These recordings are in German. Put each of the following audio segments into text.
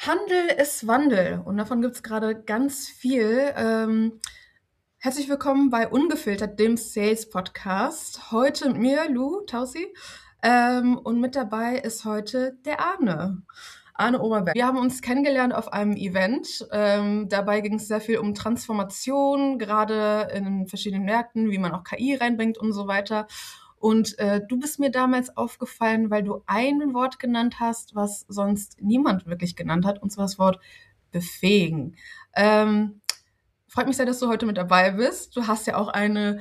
Handel ist Wandel und davon gibt es gerade ganz viel. Herzlich willkommen bei Ungefiltert, dem Sales-Podcast. Heute mit mir, Lou Tausi, und mit dabei ist heute der Arne. Arne Oberberg. Wir haben uns kennengelernt auf einem Event. Dabei ging es sehr viel um Transformation, gerade in verschiedenen Märkten, wie man auch KI reinbringt und so weiter. Und du bist mir damals aufgefallen, weil du ein Wort genannt hast, was sonst niemand wirklich genannt hat, und zwar das Wort befähigen. Freut mich sehr, dass du heute mit dabei bist. Du hast ja auch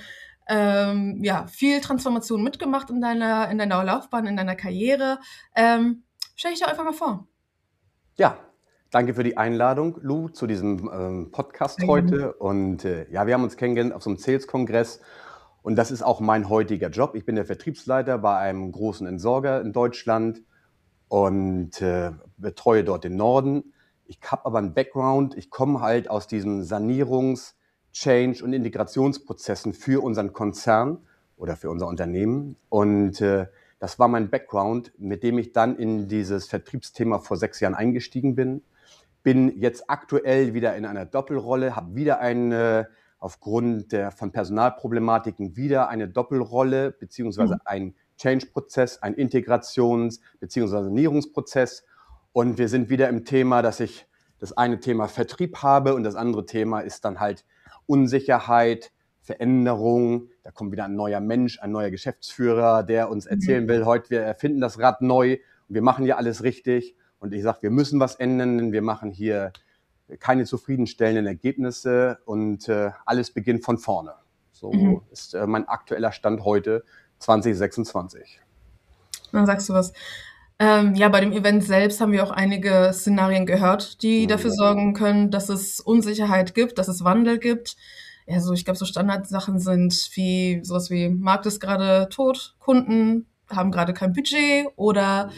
viel Transformation mitgemacht in deiner Laufbahn, in deiner Karriere. Stell dich doch einfach mal vor. Ja, danke für die Einladung, Lou, zu diesem Podcast Sehr gerne. heute. Und ja, wir haben uns kennengelernt auf so einem Sales-Kongress und das ist auch mein heutiger Job. Ich bin der Vertriebsleiter bei einem großen Entsorger in Deutschland und betreue dort den Norden. Ich habe aber einen Background, ich komme halt aus diesen Sanierungs-, Change- und Integrationsprozessen für unseren Konzern oder für unser Unternehmen. Und das war mein Background, mit dem ich dann in dieses Vertriebsthema vor 6 Jahren eingestiegen bin. Bin jetzt aktuell wieder in einer Doppelrolle, habe wieder aufgrund von Personalproblematiken wieder eine Doppelrolle beziehungsweise ein Change-Prozess, ein Integrations- beziehungsweise Sanierungsprozess. Und wir sind wieder im Thema, dass ich das eine Thema Vertrieb habe und das andere Thema ist dann halt Unsicherheit, Veränderung. Da kommt wieder ein neuer Mensch, ein neuer Geschäftsführer, der uns erzählen will, heute wir erfinden das Rad neu und wir machen ja alles richtig. Und ich sage, wir müssen was ändern, denn wir machen hier keine zufriedenstellenden Ergebnisse und alles beginnt von vorne. So ist mein aktueller Stand heute 2026. Dann sagst du was. Ja, bei dem Event selbst haben wir auch einige Szenarien gehört, die dafür sorgen können, dass es Unsicherheit gibt, dass es Wandel gibt. Ja, so, ich glaube, so Standardsachen sind wie sowas wie Markt ist gerade tot, Kunden haben gerade kein Budget oder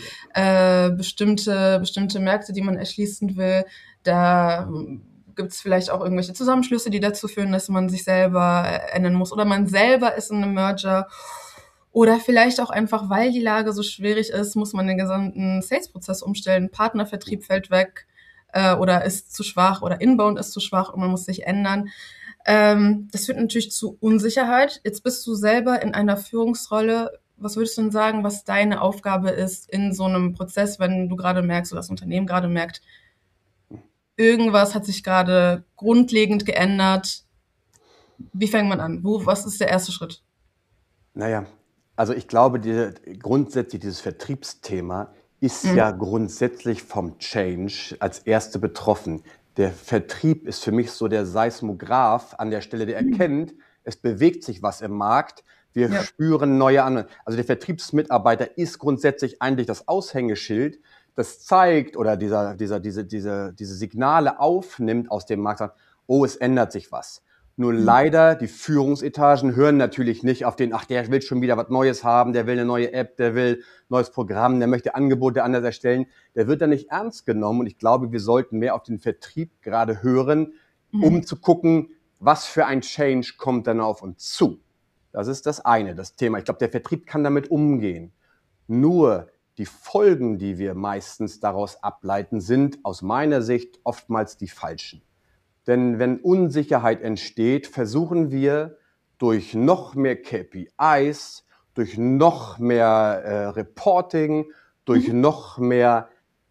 bestimmte Märkte, die man erschließen will. Da gibt es vielleicht auch irgendwelche Zusammenschlüsse, die dazu führen, dass man sich selber ändern muss oder man selber ist in einem Merger. Oder vielleicht auch einfach, weil die Lage so schwierig ist, muss man den gesamten Sales-Prozess umstellen. Partnervertrieb fällt weg oder ist zu schwach oder Inbound ist zu schwach und man muss sich ändern. Das führt natürlich zu Unsicherheit. Jetzt bist du selber in einer Führungsrolle. Was würdest du denn sagen, was deine Aufgabe ist in so einem Prozess, wenn du gerade merkst oder das Unternehmen gerade merkt, irgendwas hat sich gerade grundlegend geändert? Wie fängt man an? Was ist der erste Schritt? Naja, also ich glaube, grundsätzlich dieses Vertriebsthema ist ja grundsätzlich vom Change als Erste betroffen. Der Vertrieb ist für mich so der Seismograph an der Stelle, der erkennt, es bewegt sich was im Markt, wir Ja. spüren neue Anwendungen. Also der Vertriebsmitarbeiter ist grundsätzlich eigentlich das Aushängeschild, das zeigt oder diese Signale aufnimmt aus dem Markt, sagt, oh, es ändert sich was. Nur leider, die Führungsetagen hören natürlich nicht auf den, ach, der will schon wieder was Neues haben, der will eine neue App, der will ein neues Programm, der möchte Angebote anders erstellen. Der wird dann nicht ernst genommen und ich glaube, wir sollten mehr auf den Vertrieb gerade hören, um zu gucken, was für ein Change kommt dann auf uns zu. Das ist das eine, das Thema. Ich glaube, der Vertrieb kann damit umgehen. Nur die Folgen, die wir meistens daraus ableiten, sind aus meiner Sicht oftmals die falschen. Denn wenn Unsicherheit entsteht, versuchen wir durch noch mehr KPIs, durch noch mehr Reporting, durch noch mehr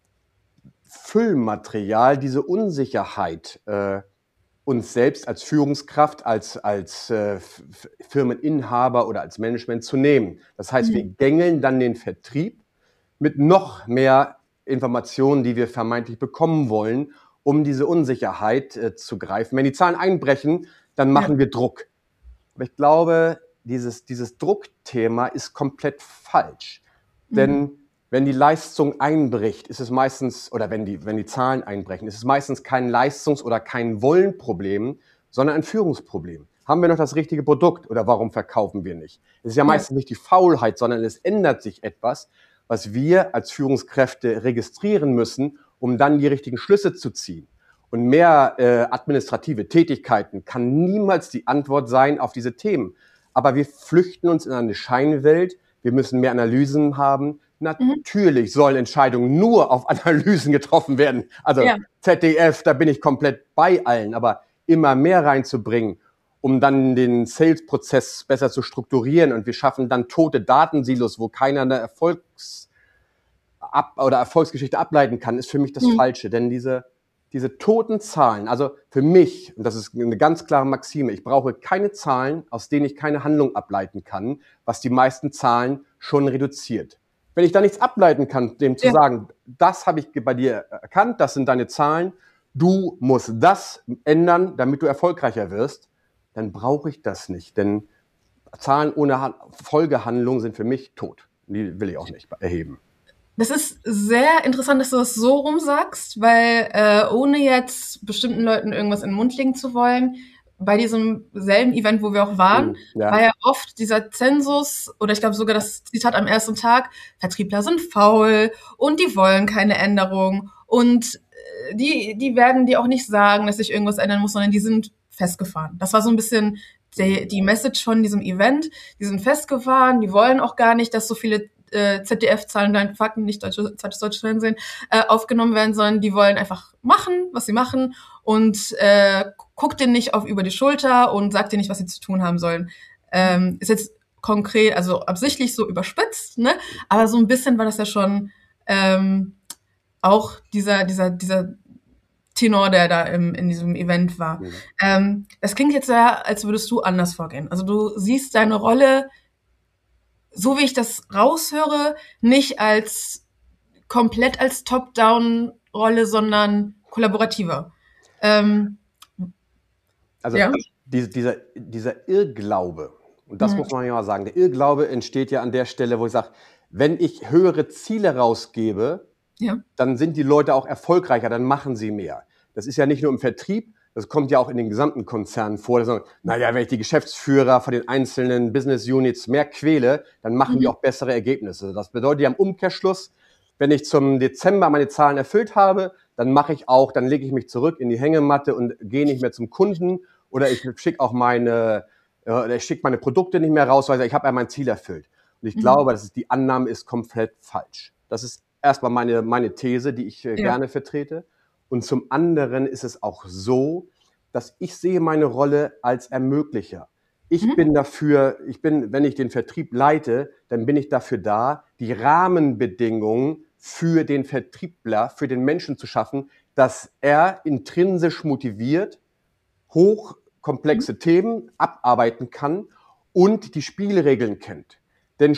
Füllmaterial diese Unsicherheit uns selbst als Führungskraft, als Firmeninhaber oder als Management zu nehmen. Das heißt, wir gängeln dann den Vertrieb mit noch mehr Informationen, die wir vermeintlich bekommen wollen, um diese Unsicherheit zu greifen. Wenn die Zahlen einbrechen, dann machen wir Druck. Aber ich glaube, dieses Druckthema ist komplett falsch. Denn wenn die Leistung einbricht, ist es meistens, oder wenn die Zahlen einbrechen, ist es meistens kein Leistungs- oder kein Wollenproblem, sondern ein Führungsproblem. Haben wir noch das richtige Produkt oder warum verkaufen wir nicht? Es ist ja meistens nicht die Faulheit, sondern es ändert sich etwas, was wir als Führungskräfte registrieren müssen, um dann die richtigen Schlüsse zu ziehen. Und mehr administrative Tätigkeiten kann niemals die Antwort sein auf diese Themen. Aber wir flüchten uns in eine Scheinwelt. Wir müssen mehr Analysen haben, Mhm. Natürlich sollen Entscheidungen nur auf Analysen getroffen werden. Also Ja. ZDF, da bin ich komplett bei allen, aber immer mehr reinzubringen, um dann den Sales-Prozess besser zu strukturieren und wir schaffen dann tote Datensilos, wo keiner eine Erfolgsgeschichte ableiten kann, ist für mich das Mhm. Falsche. Denn diese toten Zahlen, also für mich, und das ist eine ganz klare Maxime, ich brauche keine Zahlen, aus denen ich keine Handlung ableiten kann, was die meisten Zahlen schon reduziert. Wenn ich da nichts ableiten kann, dem zu Ja. sagen, das habe ich bei dir erkannt, das sind deine Zahlen, du musst das ändern, damit du erfolgreicher wirst, dann brauche ich das nicht. Denn Zahlen ohne Folgehandlung sind für mich tot. Die will ich auch nicht erheben. Das ist sehr interessant, dass du das so rum sagst, weil ohne jetzt bestimmten Leuten irgendwas in den Mund legen zu wollen, bei diesem selben Event, wo wir auch waren, war Ja. ja oft dieser Zensus oder ich glaube sogar das Zitat am ersten Tag, Vertriebler sind faul und die wollen keine Änderung und die werden dir auch nicht sagen, dass sich irgendwas ändern muss, sondern die sind festgefahren. Das war so ein bisschen die Message von diesem Event. Die sind festgefahren, die wollen auch gar nicht, dass so viele ZDF-Zahlen, dein Fakten, nicht deutsches Fernsehen, aufgenommen werden, sondern die wollen einfach machen, was sie machen und guckt denen nicht auf über die Schulter und sagt denen nicht, was sie zu tun haben sollen. Ist jetzt konkret, also absichtlich so überspitzt, ne? Aber so ein bisschen war das ja schon auch dieser Tenor, der da in diesem Event war. Mhm. Das klingt jetzt ja, als würdest du anders vorgehen. Also du siehst deine Rolle, so wie ich das raushöre, nicht als komplett als Top-Down-Rolle, sondern kollaborativer. Ähm, Also ja. dieser Irrglaube, und das Mhm. muss man ja mal sagen, der Irrglaube entsteht ja an der Stelle, wo ich sage, wenn ich höhere Ziele rausgebe, Ja. dann sind die Leute auch erfolgreicher, dann machen sie mehr. Das ist ja nicht nur im Vertrieb, das kommt ja auch in den gesamten Konzernen vor. Naja, wenn ich die Geschäftsführer von den einzelnen Business Units mehr quäle, dann machen die Mhm. auch bessere Ergebnisse. Das bedeutet ja im Umkehrschluss, wenn ich zum Dezember meine Zahlen erfüllt habe, dann lege ich mich zurück in die Hängematte und gehe nicht mehr zum Kunden oder ich schicke meine Produkte nicht mehr raus, weil ich habe ja mein Ziel erfüllt. Und ich Mhm. glaube, die Annahme ist komplett falsch. Das ist erstmal meine These, die ich Ja. gerne vertrete. Und zum anderen ist es auch so, dass ich sehe meine Rolle als Ermöglicher. Mhm. Wenn ich den Vertrieb leite, dann bin ich dafür da, die Rahmenbedingungen für den Vertriebler, für den Menschen zu schaffen, dass er intrinsisch motiviert, hochkomplexe Themen abarbeiten kann und die Spielregeln kennt. Denn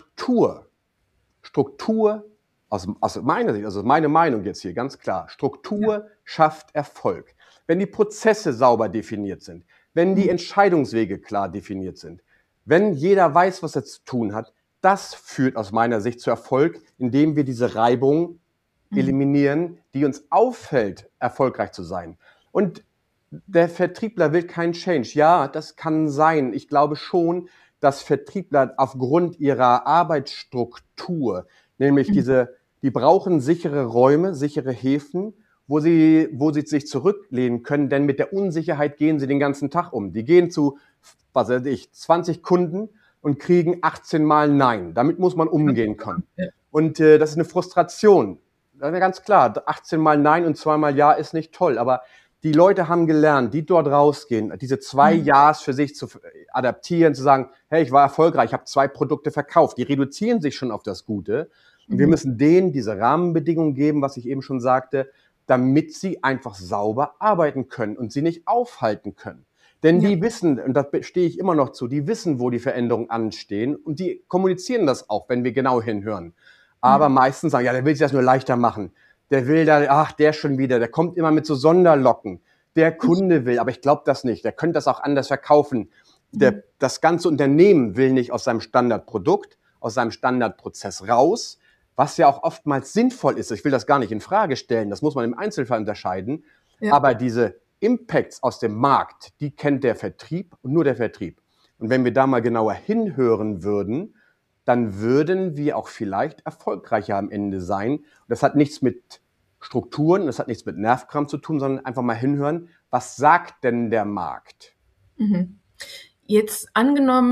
Struktur aus meiner Sicht, also meine Meinung jetzt hier ganz klar, Ja. Struktur schafft Erfolg. Wenn die Prozesse sauber definiert sind, wenn die Mhm. Entscheidungswege klar definiert sind, wenn jeder weiß, was er zu tun hat, das führt aus meiner Sicht zu Erfolg, indem wir diese Reibung Mhm. eliminieren, die uns auffällt, erfolgreich zu sein. Und der Vertriebler will keinen Change. Ja, das kann sein. Ich glaube schon, dass Vertriebler aufgrund ihrer Arbeitsstruktur, nämlich Mhm. die brauchen sichere Räume, sichere Häfen, wo sie sich zurücklehnen können, denn mit der Unsicherheit gehen sie den ganzen Tag um. Die gehen zu, was weiß ich, 20 Kunden und kriegen 18 Mal Nein. Damit muss man umgehen können. Ja. Und das ist eine Frustration. Ganz klar, 18 Mal Nein und 2 Mal Ja ist nicht toll, aber die Leute haben gelernt, die dort rausgehen, diese 2 Mhm. Ja's für sich zu adaptieren, zu sagen, hey, ich war erfolgreich, ich habe 2 Produkte verkauft. Die reduzieren sich schon auf das Gute. Und wir Mhm. müssen denen diese Rahmenbedingungen geben, was ich eben schon sagte, damit sie einfach sauber arbeiten können und sie nicht aufhalten können. Denn Ja. die wissen, und da stehe ich immer noch zu, die wissen, wo die Veränderungen anstehen und die kommunizieren das auch, wenn wir genau hinhören. Aber Mhm. meistens sagen, ja, der will sich das nur leichter machen. Der will da, ach, der schon wieder, der kommt immer mit so Sonderlocken. Der Kunde will, aber ich glaube das nicht. Der könnte das auch anders verkaufen. Mhm. Das ganze Unternehmen will nicht aus seinem Standardprodukt, aus seinem Standardprozess raus, was ja auch oftmals sinnvoll ist. Ich will das gar nicht in Frage stellen. Das muss man im Einzelfall unterscheiden. Ja. Aber diese Impacts aus dem Markt, die kennt der Vertrieb und nur der Vertrieb. Und wenn wir da mal genauer hinhören würden, dann würden wir auch vielleicht erfolgreicher am Ende sein. Und das hat nichts mit Strukturen, das hat nichts mit Nervkram zu tun, sondern einfach mal hinhören, was sagt denn der Markt? Mhm. Jetzt angenommen,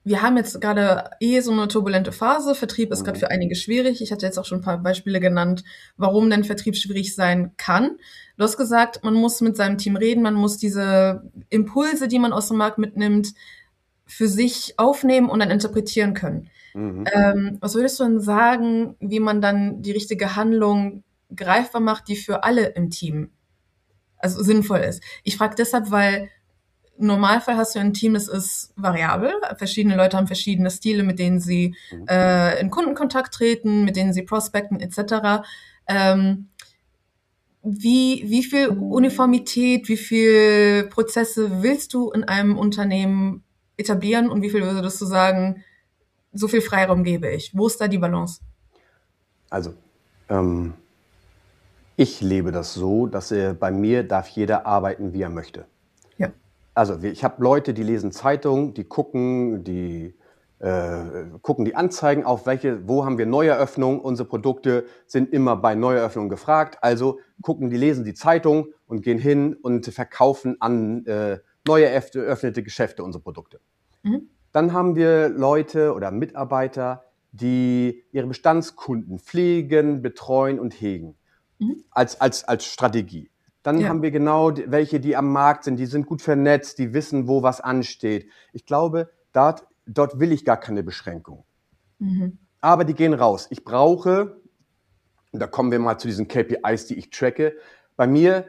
wir haben jetzt gerade so eine turbulente Phase. Vertrieb ist gerade Mhm. für einige schwierig. Ich hatte jetzt auch schon ein paar Beispiele genannt, warum denn Vertrieb schwierig sein kann. Du hast gesagt, man muss mit seinem Team reden, man muss diese Impulse, die man aus dem Markt mitnimmt, für sich aufnehmen und dann interpretieren können. Mhm. Was würdest du denn sagen, wie man dann die richtige Handlung greifbar macht, die für alle im Team also sinnvoll ist? Ich frage deshalb, weil im Normalfall hast du ein Team, das ist variabel. Verschiedene Leute haben verschiedene Stile, mit denen sie Mhm. in Kundenkontakt treten, mit denen sie prospecten etc. Ähm, wie viel Uniformität, wie viel Prozesse willst du in einem Unternehmen etablieren und wie viel würdest du sagen, so viel Freiraum gebe ich? Wo ist da die Balance? Also, ähm, ich lebe das so, dass bei mir darf jeder arbeiten, wie er möchte. Ja. Also ich habe Leute, die lesen Zeitungen, die gucken die Anzeigen auf, wo haben wir Neueröffnungen. Unsere Produkte sind immer bei Neueröffnungen gefragt. Also lesen die Zeitung und gehen hin und verkaufen an neu eröffnete Geschäfte unsere Produkte. Mhm. Dann haben wir Leute oder Mitarbeiter, die ihre Bestandskunden pflegen, betreuen und hegen Mhm. als Strategie. Dann Ja. haben wir genau welche, die am Markt sind, die sind gut vernetzt, die wissen, wo was ansteht. Ich glaube, dort will ich gar keine Beschränkung. Mhm. Aber die gehen raus. Ich brauche, und da kommen wir mal zu diesen KPIs, die ich tracke. Bei mir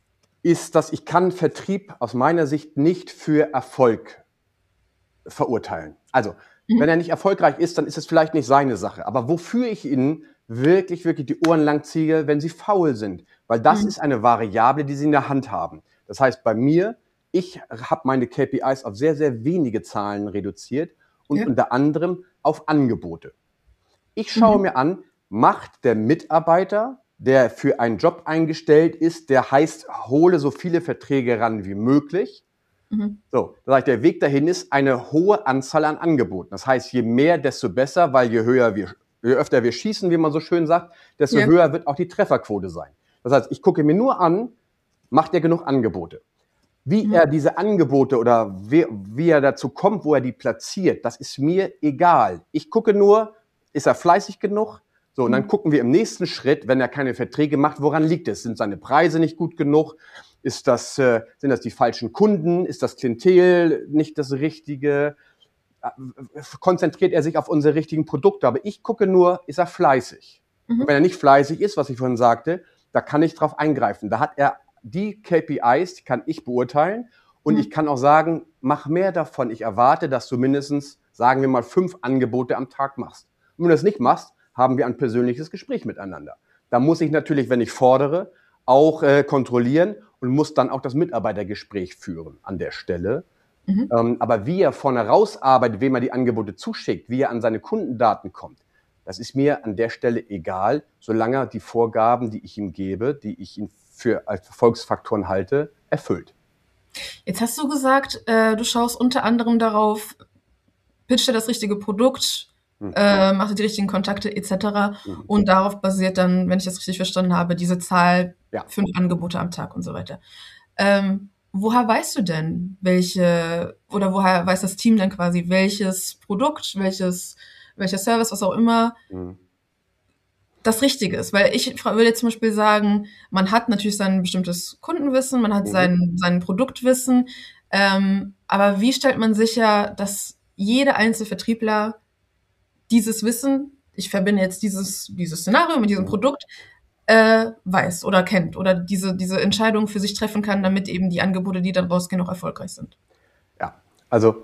ist das, ich kann Vertrieb aus meiner Sicht nicht für Erfolg verurteilen. Also, wenn Mhm. er nicht erfolgreich ist, dann ist es vielleicht nicht seine Sache. Aber wofür ich ihnen wirklich die Ohren lang ziehe, wenn sie faul sind. Weil das Mhm. ist eine Variable, die sie in der Hand haben. Das heißt, bei mir, ich habe meine KPIs auf sehr, sehr wenige Zahlen reduziert und Ja. unter anderem auf Angebote. Ich schaue Mhm. mir an, macht der Mitarbeiter, der für einen Job eingestellt ist, der heißt, hole so viele Verträge ran wie möglich. Mhm. So, das heißt, der Weg dahin ist eine hohe Anzahl an Angeboten. Das heißt, je mehr, desto besser, weil je öfter wir schießen, wie man so schön sagt, desto Ja. höher wird auch die Trefferquote sein. Das heißt, ich gucke mir nur an, macht er genug Angebote? Wie Mhm. er diese Angebote oder wie er dazu kommt, wo er die platziert, das ist mir egal. Ich gucke nur, ist er fleißig genug? So, und dann Mhm. gucken wir im nächsten Schritt, wenn er keine Verträge macht, woran liegt es? Sind seine Preise nicht gut genug? Sind das die falschen Kunden? Ist das Klientel nicht das Richtige? Konzentriert er sich auf unsere richtigen Produkte? Aber ich gucke nur, ist er fleißig? Und wenn Mhm. er nicht fleißig ist, was ich vorhin sagte, da kann ich drauf eingreifen. Da hat er die KPIs, die kann ich beurteilen. Und ich Mhm. kann auch sagen, mach mehr davon. Ich erwarte, dass du mindestens, sagen wir mal, 5 Angebote am Tag machst. Und wenn du das nicht machst, haben wir ein persönliches Gespräch miteinander. Da muss ich natürlich, wenn ich fordere, auch kontrollieren und muss dann auch das Mitarbeitergespräch führen an der Stelle. Mhm. Aber wie er vorne rausarbeitet, wem er die Angebote zuschickt, wie er an seine Kundendaten kommt, das ist mir an der Stelle egal, solange er die Vorgaben, die ich ihm gebe, die ich ihm für als Erfolgsfaktoren halte, erfüllt. Jetzt hast du gesagt, du schaust unter anderem darauf, pitcht er das richtige Produkt, Mhm. macht er die richtigen Kontakte etc. Mhm. Und darauf basiert dann, wenn ich das richtig verstanden habe, diese Zahl, Ja. 5 Angebote am Tag und so weiter. Woher weißt du denn, oder woher weiß das Team denn quasi, welches Produkt, welcher Service, was auch immer, Mhm. das Richtige ist? Weil ich würde jetzt zum Beispiel sagen, man hat natürlich sein bestimmtes Kundenwissen, man hat Mhm. sein Produktwissen, aber wie stellt man sicher, dass jeder einzelne Vertriebler dieses Wissen, ich verbinde jetzt dieses Szenario mit diesem Mhm. Produkt, weiß oder kennt oder diese Entscheidung für sich treffen kann, damit eben die Angebote, die dann rausgehen, auch erfolgreich sind? Ja, also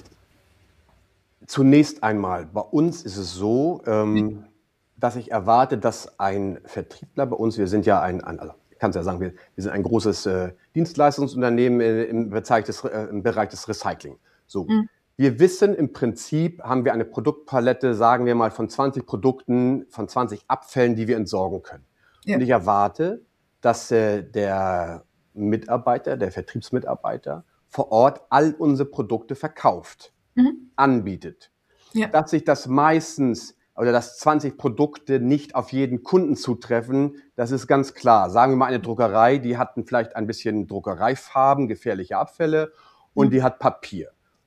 zunächst einmal, bei uns ist es so, dass ich erwarte, dass ein Vertriebler bei uns, wir sind ja also ich kann es ja sagen, wir sind ein großes Dienstleistungsunternehmen im Bereich des Recycling. So, Mhm. wir wissen im Prinzip, haben wir eine Produktpalette, sagen wir mal, von 20 Produkten, von 20 Abfällen, die wir entsorgen können. Ja. Und ich erwarte, dass der Vertriebsmitarbeiter vor Ort all unsere Produkte verkauft, Mhm. anbietet. Ja. Dass sich das meistens oder dass 20 Produkte nicht auf jeden Kunden zutreffen, das ist ganz klar. Sagen wir mal eine Druckerei, die hatten vielleicht ein bisschen Druckereifarben, gefährliche Abfälle und Mhm. die hat Papier.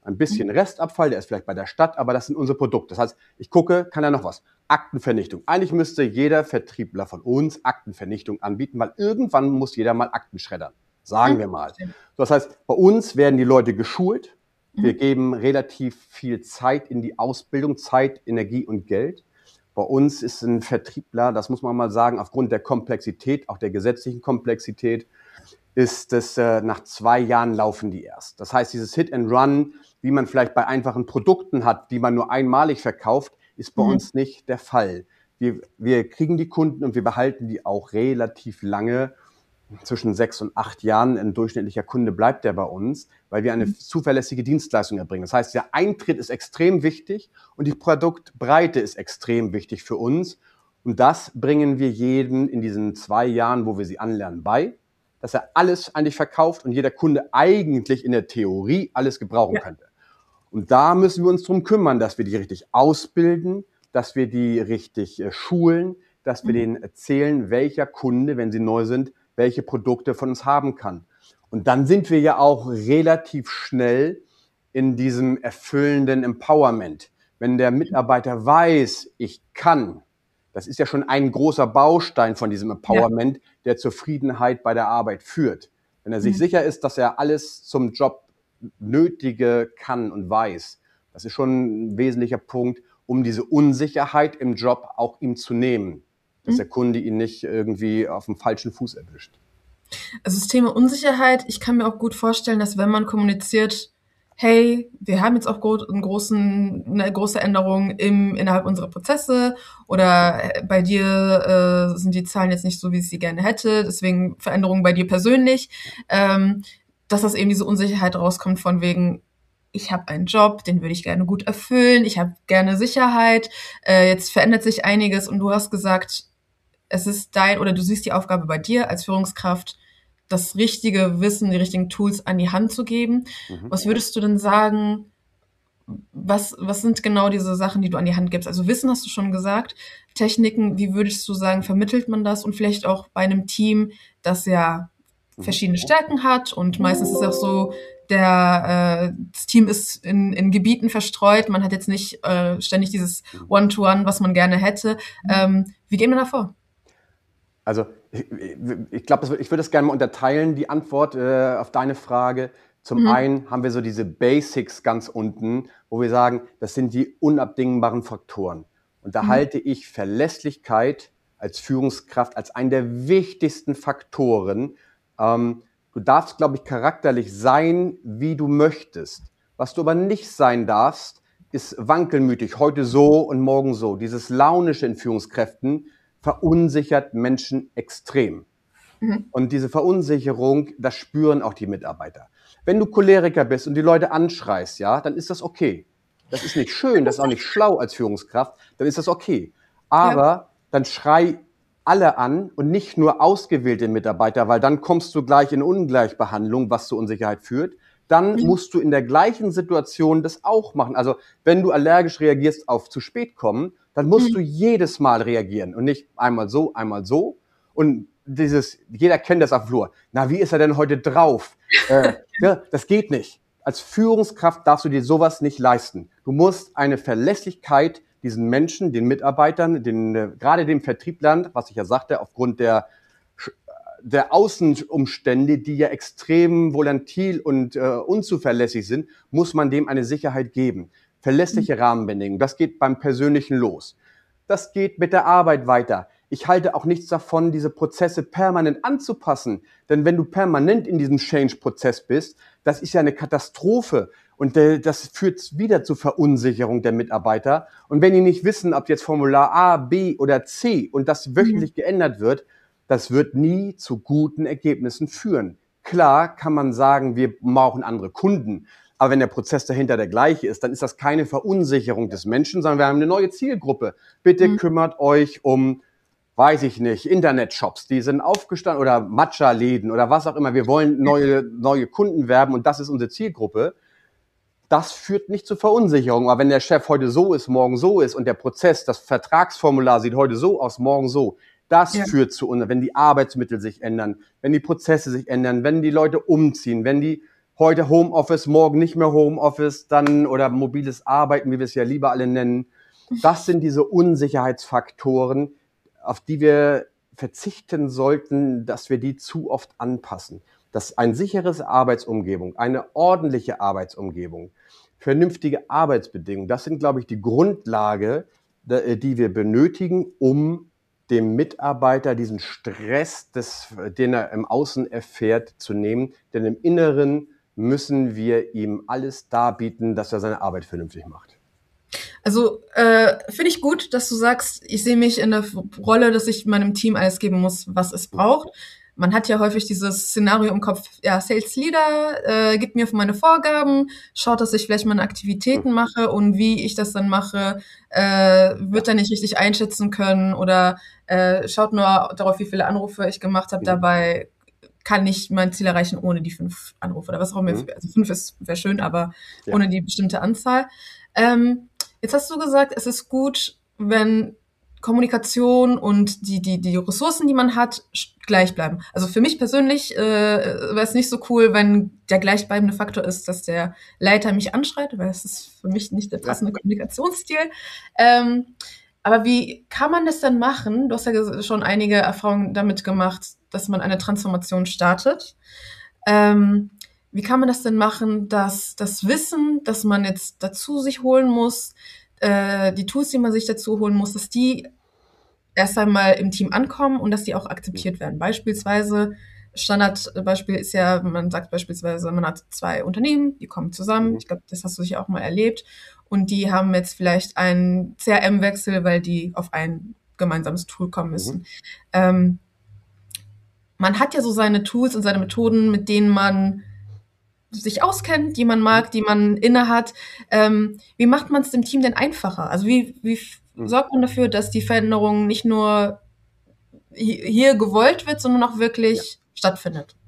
Ein bisschen Restabfall, der ist vielleicht bei der Stadt, aber das sind unsere Produkte. Das heißt, ich gucke, kann er noch was? Aktenvernichtung. Eigentlich müsste jeder Vertriebler von uns Aktenvernichtung anbieten, weil irgendwann muss jeder mal Akten schreddern. Sagen wir mal. Das heißt, bei uns werden die Leute geschult. Wir geben relativ viel Zeit in die Ausbildung, Zeit, Energie und Geld. Bei uns ist ein Vertriebler, das muss man mal sagen, aufgrund der Komplexität, auch der gesetzlichen Komplexität, ist es nach 2 Jahren laufen die erst. Das heißt, dieses Hit and Run, wie man vielleicht bei einfachen Produkten hat, die man nur einmalig verkauft, ist bei uns nicht der Fall. Wir kriegen die Kunden und wir behalten die auch relativ lange. Zwischen 6 und 8 Jahren ein durchschnittlicher Kunde bleibt der bei uns, weil wir eine zuverlässige Dienstleistung erbringen. Das heißt, der Eintritt ist extrem wichtig und die Produktbreite ist extrem wichtig für uns. Und das bringen wir jedem in diesen 2 Jahren, wo wir sie anlernen, bei, dass er alles eigentlich verkauft und jeder Kunde eigentlich in der Theorie alles gebrauchen könnte. Und da müssen wir uns drum kümmern, dass wir die richtig ausbilden, dass wir die richtig schulen, dass wir denen erzählen, welcher Kunde, wenn sie neu sind, welche Produkte von uns haben kann. Und dann sind wir ja auch relativ schnell in diesem erfüllenden Empowerment. Wenn der Mitarbeiter weiß, ich kann, das ist ja schon ein großer Baustein von diesem Empowerment, der zur Zufriedenheit bei der Arbeit führt. Wenn er sich sicher ist, dass er alles zum Job Nötige kann und weiß, das ist schon ein wesentlicher Punkt, um diese Unsicherheit im Job auch ihm zu nehmen, dass der Kunde ihn nicht irgendwie auf dem falschen Fuß erwischt. Also das Thema Unsicherheit, ich kann mir auch gut vorstellen, dass wenn man kommuniziert, hey, wir haben jetzt auch eine große Änderung innerhalb unserer Prozesse oder bei dir sind die Zahlen jetzt nicht so, wie ich sie gerne hätte, deswegen Veränderungen bei dir persönlich, dass das eben diese Unsicherheit rauskommt von wegen, ich habe einen Job, den würde ich gerne gut erfüllen, ich habe gerne Sicherheit, jetzt verändert sich einiges und du hast gesagt, es ist du siehst die Aufgabe bei dir als Führungskraft, das richtige Wissen, die richtigen Tools an die Hand zu geben. Was würdest du denn sagen, was sind genau diese Sachen, die du an die Hand gibst? Also Wissen hast du schon gesagt, Techniken, wie würdest du sagen, vermittelt man das? Und vielleicht auch bei einem Team, das ja verschiedene Stärken hat und meistens ist es auch so, das Team ist in Gebieten verstreut, man hat jetzt nicht ständig dieses One-to-One, was man gerne hätte. Wie gehen wir da vor? Also ich glaube, ich würde das gerne mal unterteilen, die Antwort auf deine Frage. Zum einen haben wir so diese Basics ganz unten, wo wir sagen, das sind die unabdingbaren Faktoren. Und da halte ich Verlässlichkeit als Führungskraft als einen der wichtigsten Faktoren. Du darfst, glaube ich, charakterlich sein, wie du möchtest. Was du aber nicht sein darfst, ist wankelmütig, heute so und morgen so. Dieses Launische in Führungskräften verunsichert Menschen extrem. Und diese Verunsicherung, das spüren auch die Mitarbeiter. Wenn du Choleriker bist und die Leute anschreist, ja, dann ist das okay. Das ist nicht schön, das ist auch nicht schlau als Führungskraft, dann ist das okay. Aber dann schrei alle an und nicht nur ausgewählte Mitarbeiter, weil dann kommst du gleich in Ungleichbehandlung, was zu Unsicherheit führt. Dann musst du in der gleichen Situation das auch machen. Also wenn du allergisch reagierst auf zu spät kommen, dann musst du jedes Mal reagieren und nicht einmal so, einmal so. Und jeder kennt das auf dem Flur. Na, wie ist er denn heute drauf? Ja, das geht nicht. Als Führungskraft darfst du dir sowas nicht leisten. Du musst eine Verlässlichkeit diesen Menschen, den Mitarbeitern, gerade dem Vertrieblern, was ich ja sagte, aufgrund der Außenumstände, die ja extrem volatil und unzuverlässig sind, muss man dem eine Sicherheit geben. Verlässliche Rahmenbedingungen, das geht beim Persönlichen los. Das geht mit der Arbeit weiter. Ich halte auch nichts davon, diese Prozesse permanent anzupassen. Denn wenn du permanent in diesem Change-Prozess bist, das ist ja eine Katastrophe. Und das führt wieder zur Verunsicherung der Mitarbeiter. Und wenn die nicht wissen, ob jetzt Formular A, B oder C und das wöchentlich geändert wird, das wird nie zu guten Ergebnissen führen. Klar kann man sagen, wir brauchen andere Kunden. Aber wenn der Prozess dahinter der gleiche ist, dann ist das keine Verunsicherung des Menschen, sondern wir haben eine neue Zielgruppe. Bitte kümmert euch um, weiß ich nicht, Internetshops, die sind aufgestanden oder Matcha-Läden oder was auch immer. Wir wollen neue Kunden werben und das ist unsere Zielgruppe. Das führt nicht zu Verunsicherung. Aber wenn der Chef heute so ist, morgen so ist und der Prozess, das Vertragsformular sieht heute so aus, morgen so, das führt zu, wenn die Arbeitsmittel sich ändern, wenn die Prozesse sich ändern, wenn die Leute umziehen, wenn die heute Homeoffice, morgen nicht mehr Homeoffice, dann oder mobiles Arbeiten, wie wir es ja lieber alle nennen. Das sind diese Unsicherheitsfaktoren, auf die wir verzichten sollten, dass wir die zu oft anpassen. Dass ein sicheres Arbeitsumgebung, eine ordentliche Arbeitsumgebung, vernünftige Arbeitsbedingungen, das sind, glaube ich, die Grundlage, die wir benötigen, um dem Mitarbeiter diesen Stress, den er im Außen erfährt, zu nehmen. Denn im Inneren müssen wir ihm alles darbieten, dass er seine Arbeit vernünftig macht. Also finde ich gut, dass du sagst, ich sehe mich in der Rolle, dass ich meinem Team alles geben muss, was es braucht. Man hat ja häufig dieses Szenario im Kopf, ja, Sales Leader gibt mir meine Vorgaben, schaut, dass ich vielleicht meine Aktivitäten mache und wie ich das dann mache, wird er nicht richtig einschätzen können oder schaut nur darauf, wie viele Anrufe ich gemacht habe. Dabei kann ich mein Ziel erreichen ohne die 5 Anrufe oder was auch immer. Also 5 wäre schön, aber ohne die bestimmte Anzahl. Jetzt hast du gesagt, es ist gut, wenn Kommunikation und die Ressourcen, die man hat, gleich bleiben. Also für mich persönlich wäre es nicht so cool, wenn der gleichbleibende Faktor ist, dass der Leiter mich anschreit, weil das ist für mich nicht der passende Kommunikationsstil. Aber wie kann man das denn machen? Du hast ja schon einige Erfahrungen damit gemacht, dass man eine Transformation startet. Wie kann man das denn machen, dass das Wissen, das man jetzt dazu sich holen muss, die Tools, die man sich dazu holen muss, dass die erst einmal im Team ankommen und dass die auch akzeptiert werden? Beispielsweise, Standardbeispiel ist ja, man sagt beispielsweise, man hat 2 Unternehmen, die kommen zusammen. Ich glaube, das hast du sicher auch mal erlebt. Und die haben jetzt vielleicht einen CRM-Wechsel, weil die auf ein gemeinsames Tool kommen müssen. Man hat ja so seine Tools und seine Methoden, mit denen man sich auskennt, die man mag, die man innehat. Wie macht man es dem Team denn einfacher? Also wie sorgt man dafür, dass die Veränderung nicht nur hier gewollt wird, sondern auch wirklich stattfindet?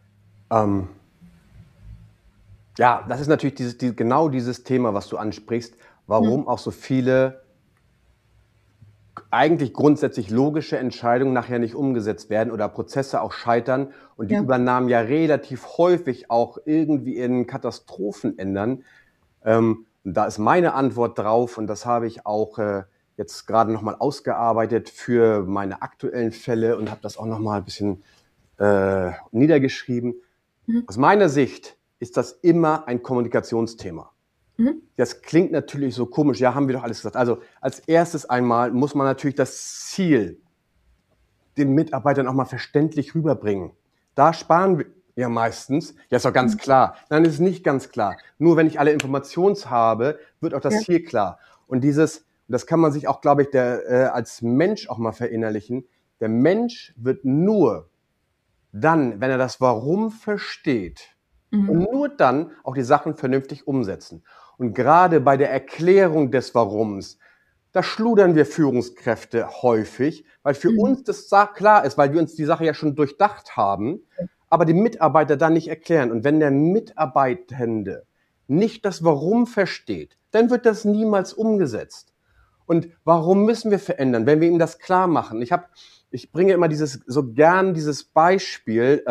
Ja, das ist natürlich genau dieses Thema, was du ansprichst, warum auch so viele eigentlich grundsätzlich logische Entscheidungen nachher nicht umgesetzt werden oder Prozesse auch scheitern und die Übernahmen ja relativ häufig auch irgendwie in Katastrophen ändern. Und da ist meine Antwort drauf und das habe ich auch jetzt gerade nochmal ausgearbeitet für meine aktuellen Fälle und habe das auch nochmal ein bisschen niedergeschrieben. Aus meiner Sicht ist das immer ein Kommunikationsthema. Das klingt natürlich so komisch, ja, haben wir doch alles gesagt. Also als erstes einmal muss man natürlich das Ziel den Mitarbeitern auch mal verständlich rüberbringen. Da sparen wir ja meistens, ja, ist doch ganz klar. Nein, ist nicht ganz klar. Nur wenn ich alle Informationen habe, wird auch das Ziel klar. Und das kann man sich auch, glaube ich, als Mensch auch mal verinnerlichen. Der Mensch wird nur dann, wenn er das Warum versteht und nur dann auch die Sachen vernünftig umsetzen. Und gerade bei der Erklärung des Warums, da schludern wir Führungskräfte häufig, weil für uns das klar ist, weil wir uns die Sache ja schon durchdacht haben, aber die Mitarbeiter dann nicht erklären. Und wenn der Mitarbeitende nicht das Warum versteht, dann wird das niemals umgesetzt. Und warum müssen wir verändern, wenn wir ihm das klar machen? Ich bringe immer dieses Beispiel,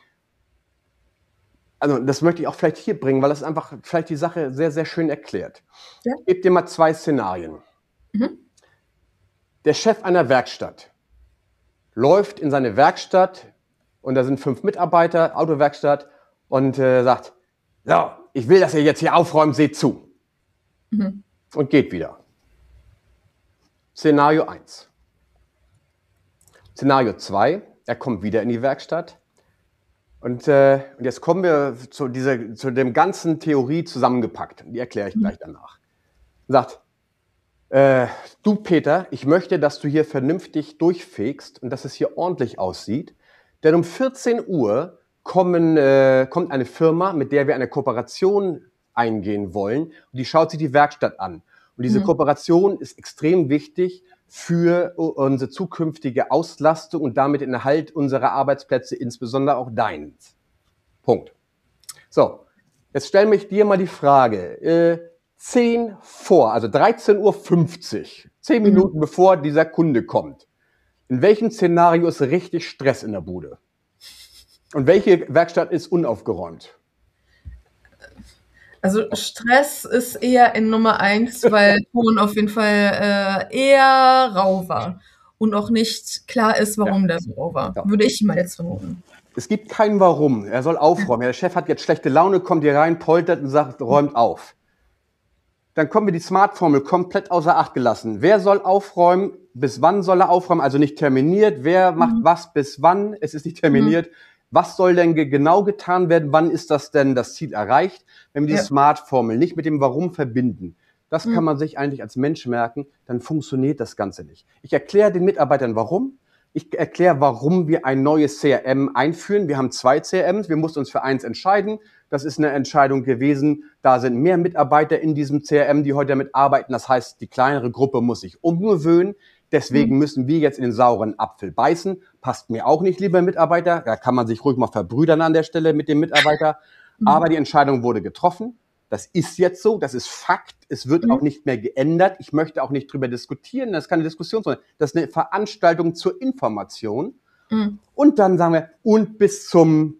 also das möchte ich auch vielleicht hier bringen, weil das einfach vielleicht die Sache sehr, sehr schön erklärt. Ja. Ich gebe dir mal 2 Szenarien. Der Chef einer Werkstatt läuft in seine Werkstatt und da sind 5 Mitarbeiter, Autowerkstatt, und sagt, so, ich will, dass ihr jetzt hier aufräumt, seht zu. Und geht wieder. Szenario 1. Szenario 2, er kommt wieder in die Werkstatt. Und jetzt kommen wir zu dem ganzen Theorie zusammengepackt. Die erkläre ich gleich danach. Sagt, du Peter, ich möchte, dass du hier vernünftig durchfegst und dass es hier ordentlich aussieht. Denn um 14 Uhr kommt eine Firma, mit der wir eine Kooperation eingehen wollen. Und die schaut sich die Werkstatt an. Und diese Kooperation ist extrem wichtig für unsere zukünftige Auslastung und damit den Erhalt unserer Arbeitsplätze, insbesondere auch deins. Punkt. So, jetzt stelle ich dir mal die Frage. 10 vor, also 13:50 Uhr, 10 Minuten bevor dieser Kunde kommt. In welchem Szenario ist richtig Stress in der Bude? Und welche Werkstatt ist unaufgeräumt? Also Stress ist eher in Nummer eins, weil Ton auf jeden Fall eher rau war und auch nicht klar ist, Ja, warum der so rau war. ja. Würde ich mal jetzt vermuten. Es gibt kein Warum. Er soll aufräumen. Der Chef hat jetzt schlechte Laune, kommt hier rein, poltert und sagt, räumt auf. Dann kommen wir die Smart-Formel komplett außer Acht gelassen. Wer soll aufräumen? Bis wann soll er aufräumen? Also nicht terminiert. Wer macht Mhm. was bis wann? Es ist nicht Mhm. terminiert. Was soll denn genau getan werden? Wann ist das denn das Ziel erreicht? Wenn wir die Ja. Smart-Formel nicht mit dem Warum verbinden, das kann Mhm. man sich eigentlich als Mensch merken, dann funktioniert das Ganze nicht. Ich erkläre den Mitarbeitern warum. Ich erkläre, warum wir ein neues CRM einführen. Wir haben 2 CRMs. Wir mussten uns für eins entscheiden. Das ist eine Entscheidung gewesen. Da sind mehr Mitarbeiter in diesem CRM, die heute damit arbeiten. Das heißt, die kleinere Gruppe muss sich umgewöhnen. Deswegen müssen wir jetzt in den sauren Apfel beißen. Passt mir auch nicht, lieber Mitarbeiter. Da kann man sich ruhig mal verbrüdern an der Stelle mit dem Mitarbeiter. Aber die Entscheidung wurde getroffen. Das ist jetzt so, das ist Fakt. Es wird auch Mhm. nicht mehr geändert. Ich möchte auch nicht drüber diskutieren. Das ist keine Diskussion, sondern das ist eine Veranstaltung zur Information. Mhm. Und dann sagen wir, und bis zum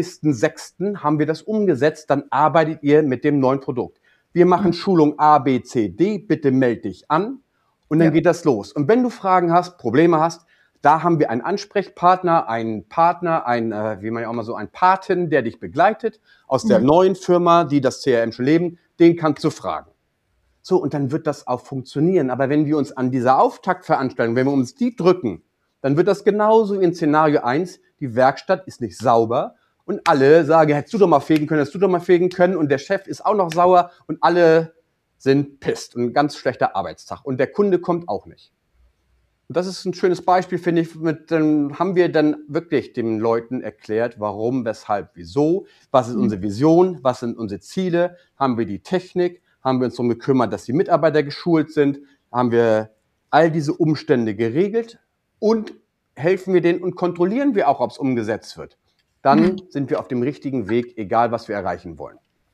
30.06. haben wir das umgesetzt, dann arbeitet ihr mit dem neuen Produkt. Wir machen Schulung A, B, C, D, bitte melde dich an und dann Ja. geht das los. Und wenn du Fragen hast, Probleme hast, da haben wir einen Ansprechpartner, einen Partner, wie man ja auch mal so, einen Paten, der dich begleitet aus der neuen Firma, die das CRM schon leben, den kannst du fragen. So, und dann wird das auch funktionieren. Aber wenn wir uns an dieser Auftaktveranstaltung, wenn wir uns die drücken, dann wird das genauso in Szenario 1, die Werkstatt ist nicht sauber und alle sagen, hättest du doch mal fegen können, hättest du doch mal fegen können und der Chef ist auch noch sauer und alle sind pisst und ein ganz schlechter Arbeitstag und der Kunde kommt auch nicht. Und das ist ein schönes Beispiel, finde ich. Haben wir dann wirklich den Leuten erklärt, warum, weshalb, wieso, was ist unsere Vision, was sind unsere Ziele, haben wir die Technik, haben wir uns darum gekümmert, dass die Mitarbeiter geschult sind, haben wir all diese Umstände geregelt und helfen wir denen und kontrollieren wir auch, ob es umgesetzt wird. Dann sind wir auf dem richtigen Weg, egal was wir erreichen wollen.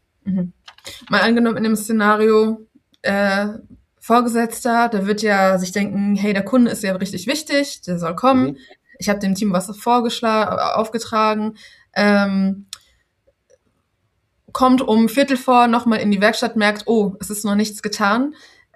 Mal angenommen in dem Szenario, Vorgesetzter, der wird ja sich denken, hey, der Kunde ist ja richtig wichtig, der soll kommen. Ich habe dem Team was aufgetragen. Kommt um Viertel vor nochmal in die Werkstatt, merkt, oh, es ist noch nichts getan.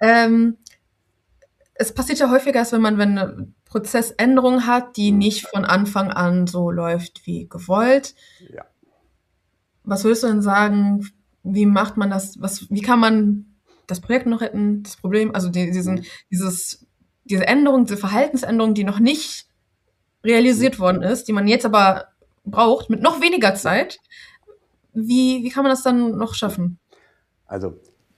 Es passiert ja häufiger, als wenn man eine Prozessänderung hat, die nicht von Anfang an so läuft wie gewollt. Ja. Was würdest du denn sagen, wie macht man das, wie kann man das Projekt noch retten, das Problem, also diese Änderung, diese Verhaltensänderung, die noch nicht realisiert worden ist, die man jetzt aber braucht, mit noch weniger Zeit, wie kann man das dann noch schaffen? Also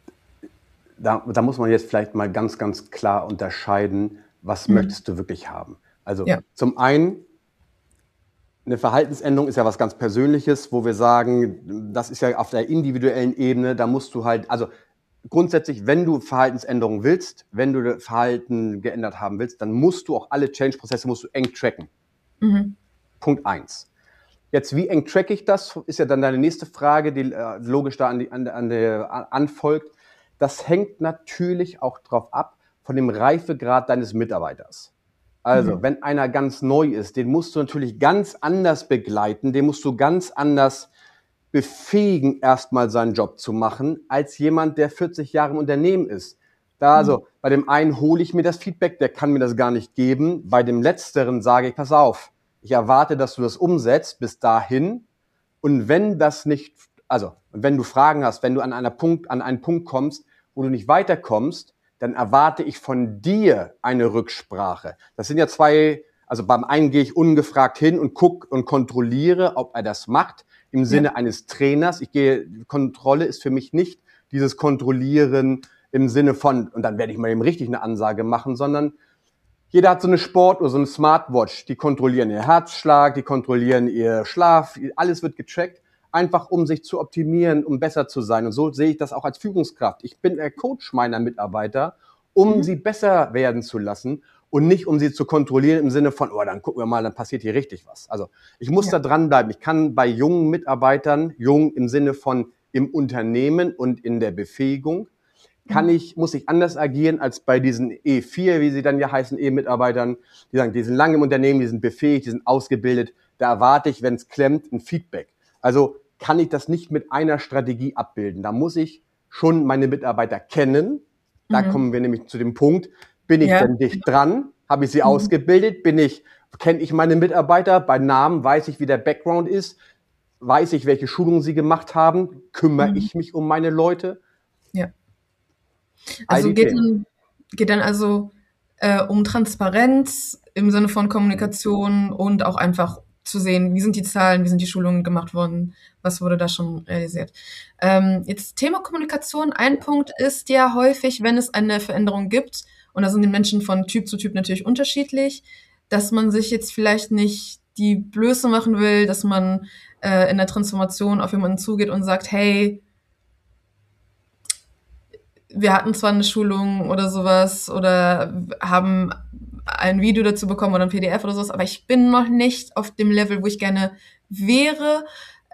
da muss man jetzt vielleicht mal ganz, ganz klar unterscheiden, was möchtest du wirklich haben. Also zum einen, eine Verhaltensänderung ist ja was ganz Persönliches, wo wir sagen, das ist ja auf der individuellen Ebene, da musst du halt, also grundsätzlich, wenn du Verhaltensänderungen willst, wenn du das Verhalten geändert haben willst, dann musst du auch alle Change-Prozesse musst du eng tracken. Punkt 1. Jetzt, wie eng track ich das, ist ja dann deine nächste Frage, die logisch da anfolgt. Das hängt natürlich auch drauf ab von dem Reifegrad deines Mitarbeiters. Also, wenn einer ganz neu ist, den musst du natürlich ganz anders begleiten, den musst du ganz anders befähigen, erstmal seinen Job zu machen, als jemand, der 40 Jahre im Unternehmen ist. Also, bei dem einen hole ich mir das Feedback, der kann mir das gar nicht geben. Bei dem Letzteren sage ich, pass auf, ich erwarte, dass du das umsetzt bis dahin. Und wenn das nicht, also, wenn du Fragen hast, wenn du an einen Punkt kommst, wo du nicht weiterkommst, dann erwarte ich von dir eine Rücksprache. Das sind ja zwei, also beim einen gehe ich ungefragt hin und gucke und kontrolliere, ob er das macht, im Sinne eines Trainers. Kontrolle ist für mich nicht dieses Kontrollieren im Sinne von, und dann werde ich mal eben richtig eine Ansage machen, sondern jeder hat so eine Sportuhr, so eine Smartwatch, die kontrollieren ihr Herzschlag, die kontrollieren ihr Schlaf, alles wird getrackt, einfach um sich zu optimieren, um besser zu sein. Und so sehe ich das auch als Führungskraft. Ich bin der Coach meiner Mitarbeiter, um sie besser werden zu lassen und nicht, um sie zu kontrollieren im Sinne von, oh, dann gucken wir mal, dann passiert hier richtig was. Also ich muss da dranbleiben. Ich kann bei jungen Mitarbeitern, jung im Sinne von im Unternehmen und in der Befähigung, muss ich anders agieren als bei diesen E4, wie sie dann ja heißen, E-Mitarbeitern, die sagen, die sind lange im Unternehmen, die sind befähigt, die sind ausgebildet. Da erwarte ich, wenn es klemmt, ein Feedback. Also kann ich das nicht mit einer Strategie abbilden. Da muss ich schon meine Mitarbeiter kennen. Da kommen wir nämlich zu dem Punkt, bin ich denn dicht dran? Habe ich sie ausgebildet? Kenne ich meine Mitarbeiter bei Namen? Weiß ich, wie der Background ist? Weiß ich, welche Schulungen sie gemacht haben? Kümmere ich mich um meine Leute? Ja. Also geht dann also um Transparenz im Sinne von Kommunikation und auch einfach zu sehen, wie sind die Zahlen, wie sind die Schulungen gemacht worden, was wurde da schon realisiert. Jetzt Thema Kommunikation, ein Punkt ist ja häufig, wenn es eine Veränderung gibt, und da sind die Menschen von Typ zu Typ natürlich unterschiedlich, dass man sich jetzt vielleicht nicht die Blöße machen will, dass man in der Transformation auf jemanden zugeht und sagt, hey, wir hatten zwar eine Schulung oder sowas oder haben ein Video dazu bekommen oder ein PDF oder sowas, aber ich bin noch nicht auf dem Level, wo ich gerne wäre.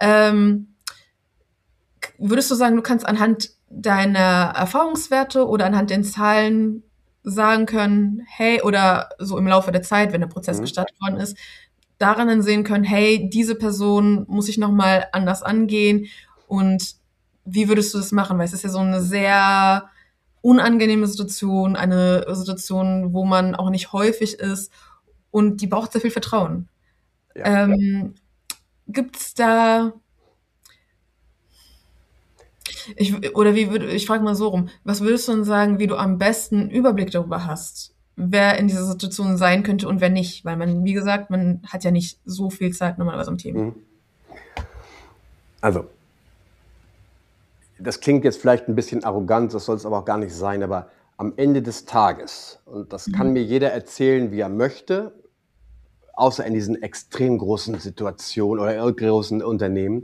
Würdest du sagen, du kannst anhand deiner Erfahrungswerte oder anhand den Zahlen sagen können, hey, oder so im Laufe der Zeit, wenn der Prozess gestartet worden ist, daran dann sehen können, hey, diese Person muss ich nochmal anders angehen, und wie würdest du das machen? Weil es ist ja so eine sehr unangenehme Situation, eine Situation, wo man auch nicht häufig ist, und die braucht sehr viel Vertrauen. Ja. Gibt's da, ich frage mal so rum, was würdest du denn sagen, wie du am besten Überblick darüber hast, wer in dieser Situation sein könnte und wer nicht? Weil man, wie gesagt, man hat ja nicht so viel Zeit normalerweise am Thema. Also, das klingt jetzt vielleicht ein bisschen arrogant, das soll es aber auch gar nicht sein, aber am Ende des Tages, und das kann mir jeder erzählen, wie er möchte, außer in diesen extrem großen Situationen oder großen Unternehmen,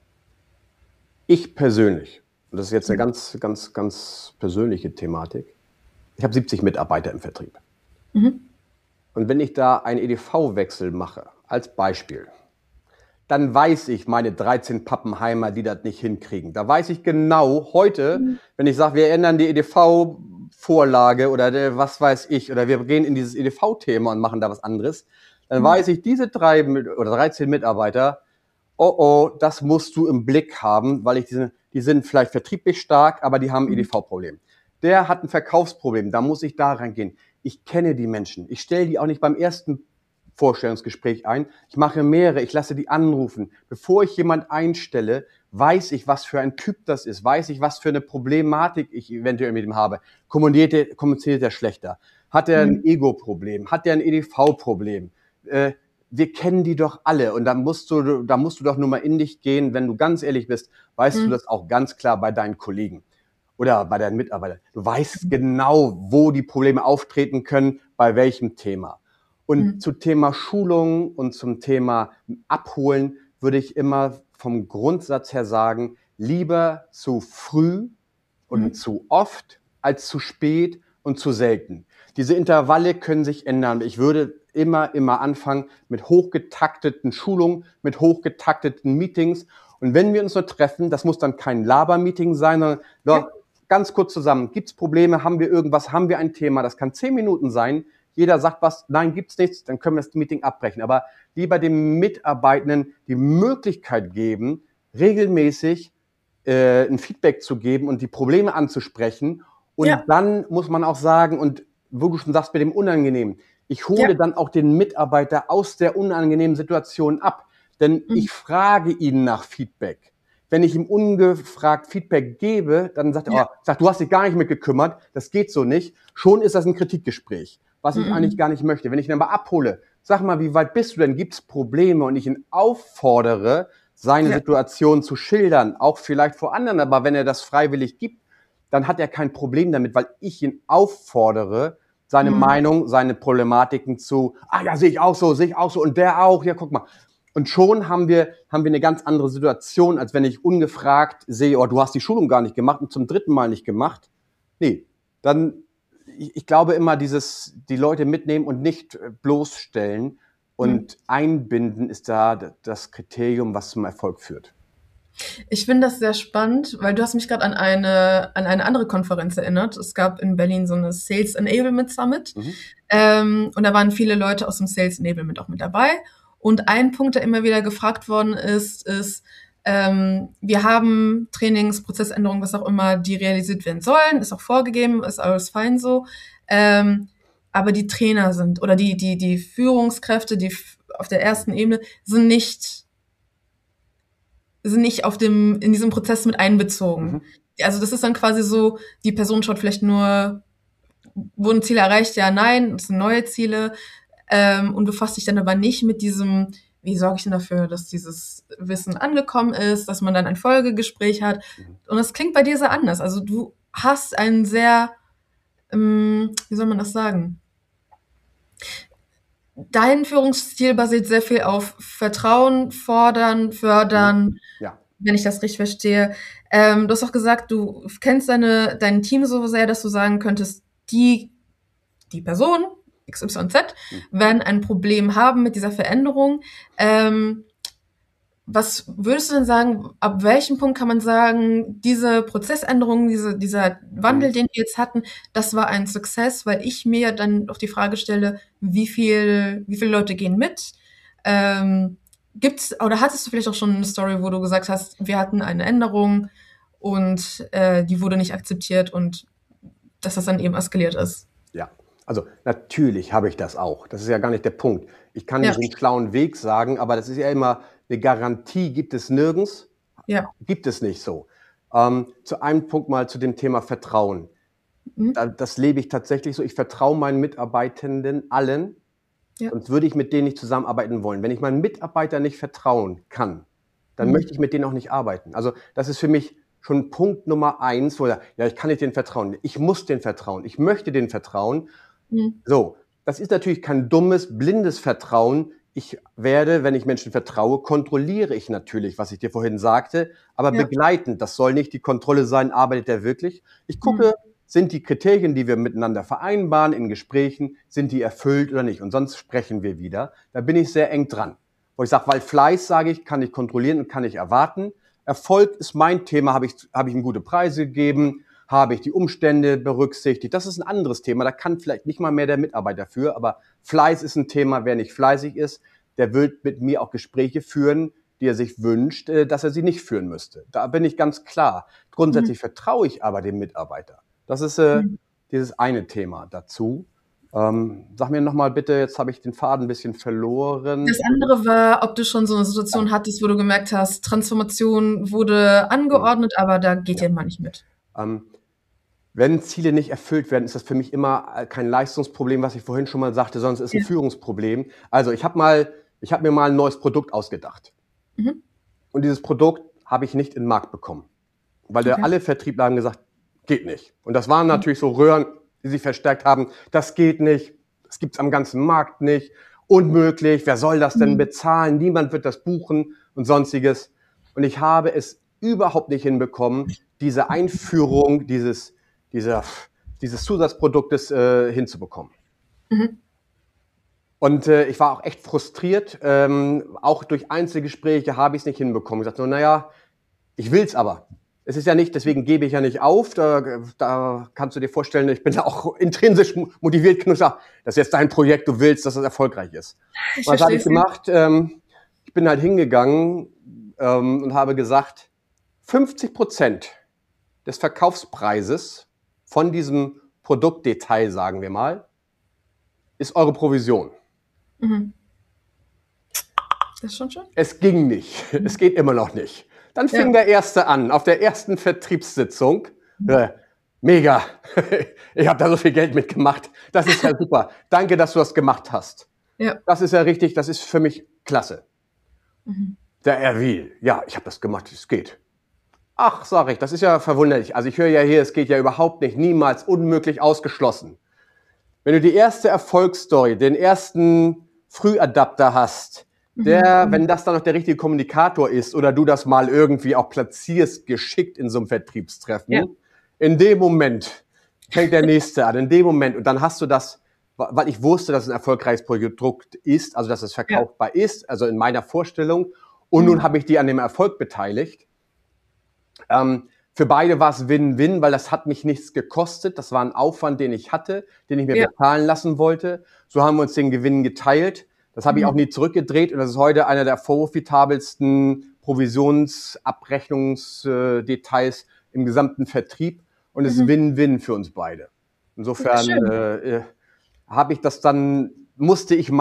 ich persönlich, und das ist jetzt eine ganz, ganz, ganz persönliche Thematik, ich habe 70 Mitarbeiter im Vertrieb. Und wenn ich da einen EDV-Wechsel mache, als Beispiel, dann weiß ich, meine 13 Pappenheimer, die das nicht hinkriegen. Da weiß ich genau heute, wenn ich sage, wir ändern die EDV-Vorlage oder was weiß ich, oder wir gehen in dieses EDV-Thema und machen da was anderes, dann weiß ich, diese 13 Mitarbeiter, das musst du im Blick haben, weil die sind vielleicht vertrieblich stark, aber die haben ein EDV-Problem. Der hat ein Verkaufsproblem, da muss ich da reingehen. Ich kenne die Menschen. Ich stelle die auch nicht beim ersten Vorstellungsgespräch ein. Ich mache mehrere, ich lasse die anrufen. Bevor ich jemand einstelle, weiß ich, was für ein Typ das ist, weiß ich, was für eine Problematik ich eventuell mit ihm habe. Kommuniziert er schlechter? Hat er ein Ego-Problem? Hat er ein EDV-Problem? Wir kennen die doch alle, und da musst du doch nur mal in dich gehen. Wenn du ganz ehrlich bist, weißt du das auch ganz klar bei deinen Kollegen oder bei deinen Mitarbeitern. Du weißt genau, wo die Probleme auftreten können, bei welchem Thema. Und zum Thema Schulung und zum Thema Abholen würde ich immer vom Grundsatz her sagen, lieber zu früh und zu oft als zu spät und zu selten. Diese Intervalle können sich ändern. Ich würde immer anfangen mit hochgetakteten Schulungen, mit hochgetakteten Meetings. Und wenn wir uns nur treffen, das muss dann kein Laber-Meeting sein, sondern ganz kurz zusammen. Gibt's Probleme? Haben wir irgendwas? Haben wir ein Thema? Das kann 10 Minuten sein. Jeder sagt was, nein, gibt's nichts, dann können wir das Meeting abbrechen. Aber lieber dem Mitarbeitenden die Möglichkeit geben, regelmäßig ein Feedback zu geben und die Probleme anzusprechen. Und dann muss man auch sagen, und wo du schon sagst, mit dem Unangenehmen, ich hole dann auch den Mitarbeiter aus der unangenehmen Situation ab. Denn ich frage ihn nach Feedback. Wenn ich ihm ungefragt Feedback gebe, dann sagt er, du hast dich gar nicht mitgekümmert, das geht so nicht. Schon ist das ein Kritikgespräch, was ich eigentlich gar nicht möchte. Wenn ich ihn aber abhole, sag mal, wie weit bist du denn? Gibt's Probleme? Und ich ihn auffordere, seine Situation zu schildern, auch vielleicht vor anderen, aber wenn er das freiwillig gibt, dann hat er kein Problem damit, weil ich ihn auffordere, seine Meinung, seine Problematiken sehe ich auch so, und der auch, ja, guck mal. Und schon haben wir eine ganz andere Situation, als wenn ich ungefragt sehe, du hast die Schulung gar nicht gemacht und zum 3. Mal nicht gemacht. Nee, dann, ich glaube immer, die Leute mitnehmen und nicht bloßstellen und einbinden ist da das Kriterium, was zum Erfolg führt. Ich finde das sehr spannend, weil du hast mich gerade an eine andere Konferenz erinnert. Es gab in Berlin so eine Sales Enablement Summit. Und da waren viele Leute aus dem Sales Enablement auch mit dabei. Und ein Punkt, der immer wieder gefragt worden ist, Wir haben Trainingsprozessänderungen, was auch immer, die realisiert werden sollen, ist auch vorgegeben, ist alles fein so. Aber die Trainer sind oder die Führungskräfte, die auf der ersten Ebene sind nicht in diesem Prozess mit einbezogen. Also das ist dann quasi so, die Person schaut vielleicht nur, wurden Ziele erreicht, ja, nein, das sind neue Ziele, und befasst sich dann aber nicht mit diesem, wie sorge ich denn dafür, dass dieses Wissen angekommen ist, dass man dann ein Folgegespräch hat. Und das klingt bei dir sehr anders. Also du hast einen sehr, wie soll man das sagen? Dein Führungsstil basiert sehr viel auf Vertrauen, fordern, fördern, Ja. wenn ich das richtig verstehe. Du hast auch gesagt, du kennst dein Team so sehr, dass du sagen könntest, die Person XYZ werden ein Problem haben mit dieser Veränderung. Was würdest du denn sagen, ab welchem Punkt kann man sagen, diese Prozessänderung, dieser Wandel, den wir jetzt hatten, das war ein Success, weil ich mir dann auch die Frage stelle, wie viele Leute gehen mit? Gibt's, oder hattest du vielleicht auch schon eine Story, wo du gesagt hast, wir hatten eine Änderung und die wurde nicht akzeptiert und dass das dann eben eskaliert ist? Ja, also natürlich habe ich das auch. Das ist ja gar nicht der Punkt. Ich kann nicht den schlauen Weg sagen, aber das ist ja immer, eine Garantie gibt es nirgends. Ja. Gibt es nicht so. Zu einem Punkt mal zu dem Thema Vertrauen. Das lebe ich tatsächlich so. Ich vertraue meinen Mitarbeitenden allen. Sonst würde ich mit denen nicht zusammenarbeiten wollen. Wenn ich meinen Mitarbeitern nicht vertrauen kann, dann möchte ich mit denen auch nicht arbeiten. Also das ist für mich schon Punkt Nummer 1, wo ja, ich kann nicht denen vertrauen. Ich muss denen vertrauen. Ich möchte denen vertrauen. So, das ist natürlich kein dummes, blindes Vertrauen. Ich werde, wenn ich Menschen vertraue, kontrolliere ich natürlich, was ich dir vorhin sagte, aber begleitend. Das soll nicht die Kontrolle sein, arbeitet der wirklich. Ich gucke, sind die Kriterien, die wir miteinander vereinbaren in Gesprächen, sind die erfüllt oder nicht? Und sonst sprechen wir wieder. Da bin ich sehr eng dran. Wo ich sage, weil Fleiß, sage ich, kann ich kontrollieren und kann ich erwarten. Erfolg ist mein Thema, habe ich ihm gute Preise gegeben, habe ich die Umstände berücksichtigt. Das ist ein anderes Thema, da kann vielleicht nicht mal mehr der Mitarbeiter für, aber Fleiß ist ein Thema. Wer nicht fleißig ist, der wird mit mir auch Gespräche führen, die er sich wünscht, dass er sie nicht führen müsste. Da bin ich ganz klar. Grundsätzlich vertraue ich aber dem Mitarbeiter. Das ist dieses eine Thema dazu. Sag mir nochmal bitte, jetzt habe ich den Faden ein bisschen verloren. Das andere war, ob du schon so eine Situation hattest, wo du gemerkt hast, Transformation wurde angeordnet, aber da geht jemand nicht mit. Wenn Ziele nicht erfüllt werden, ist das für mich immer kein Leistungsproblem, was ich vorhin schon mal sagte, sondern es ist ein Führungsproblem. Also ich habe mir mal ein neues Produkt ausgedacht. Und dieses Produkt habe ich nicht in den Markt bekommen. Weil alle Vertriebler haben gesagt, geht nicht. Und das waren natürlich so Röhren, die sich verstärkt haben. Das geht nicht. Das gibt es am ganzen Markt nicht. Unmöglich. Wer soll das denn bezahlen? Niemand wird das buchen und sonstiges. Und ich habe es überhaupt nicht hinbekommen, diese Einführung dieses Zusatzproduktes hinzubekommen. Und ich war auch echt frustriert. Auch durch Einzelgespräche habe ich es nicht hinbekommen. Ich sagte, naja, ich will es aber. Es ist ja nicht, deswegen gebe ich ja nicht auf. Da kannst du dir vorstellen, ich bin ja auch intrinsisch motiviert genug. Das ist jetzt dein Projekt, du willst, dass es erfolgreich ist. Was habe ich gemacht? Ich bin halt hingegangen und habe gesagt, 50% des Verkaufspreises von diesem Produktdetail, sagen wir mal, ist eure Provision. Das ist schon schön. Es ging nicht. Es geht immer noch nicht. Dann fing der Erste an, auf der ersten Vertriebssitzung. Mega, ich habe da so viel Geld mitgemacht. Das ist ja super. Danke, dass du das gemacht hast. Das ist ja richtig, das ist für mich klasse. Der Erwin, ja, ich habe das gemacht, es geht. Ach, sage ich, das ist ja verwunderlich. Also ich höre ja hier, es geht ja überhaupt nicht, niemals, unmöglich, ausgeschlossen. Wenn du die erste Erfolgsstory, den ersten Frühadapter hast, wenn das dann noch der richtige Kommunikator ist oder du das mal irgendwie auch platzierst, geschickt in so einem Vertriebstreffen, in dem Moment fängt der Nächste an, in dem Moment. Und dann hast du das, weil ich wusste, dass es ein erfolgreiches Produkt ist, also dass es verkaufbar ist, also in meiner Vorstellung. Und nun habe ich die an dem Erfolg beteiligt. Für beide war es Win-Win, weil das hat mich nichts gekostet. Das war ein Aufwand, den ich hatte, den ich mir bezahlen lassen wollte. So haben wir uns den Gewinn geteilt. Das habe ich auch nie zurückgedreht und das ist heute einer der profitabelsten Provisionsabrechnungsdetails im gesamten Vertrieb und es ist Win-Win für uns beide. Insofern habe ich das dann, musste ich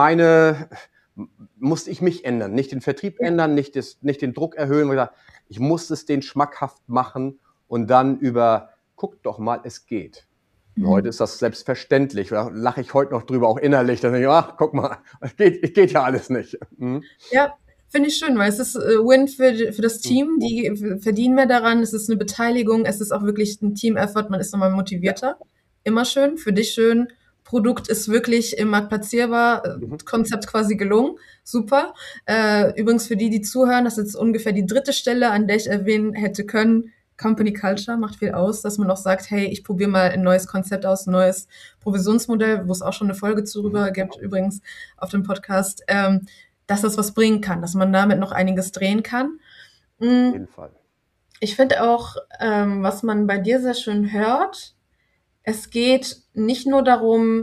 mich ändern, nicht den Vertrieb ändern, nicht den Druck erhöhen. Ich musste es denen schmackhaft machen und dann guck doch mal, es geht. Und heute ist das selbstverständlich. Da lache ich heute noch drüber, auch innerlich. Dann denke ich, ach, guck mal, es geht ja alles nicht. Ja, finde ich schön, weil es ist Win für das Team. Die verdienen mehr daran. Es ist eine Beteiligung. Es ist auch wirklich ein Team-Effort. Man ist nochmal motivierter. Immer schön. Für dich schön. Produkt ist wirklich im Markt platzierbar. Konzept quasi gelungen. Super. Übrigens für die zuhören, das ist jetzt ungefähr die 3. Stelle, an der ich erwähnen hätte können. Company Culture macht viel aus, dass man auch sagt, hey, ich probiere mal ein neues Konzept aus, ein neues Provisionsmodell, wo es auch schon eine Folge darüber gibt, übrigens auf dem Podcast, dass das was bringen kann, dass man damit noch einiges drehen kann. Auf jeden Fall. Ich finde auch, was man bei dir sehr schön hört, es geht nicht nur darum,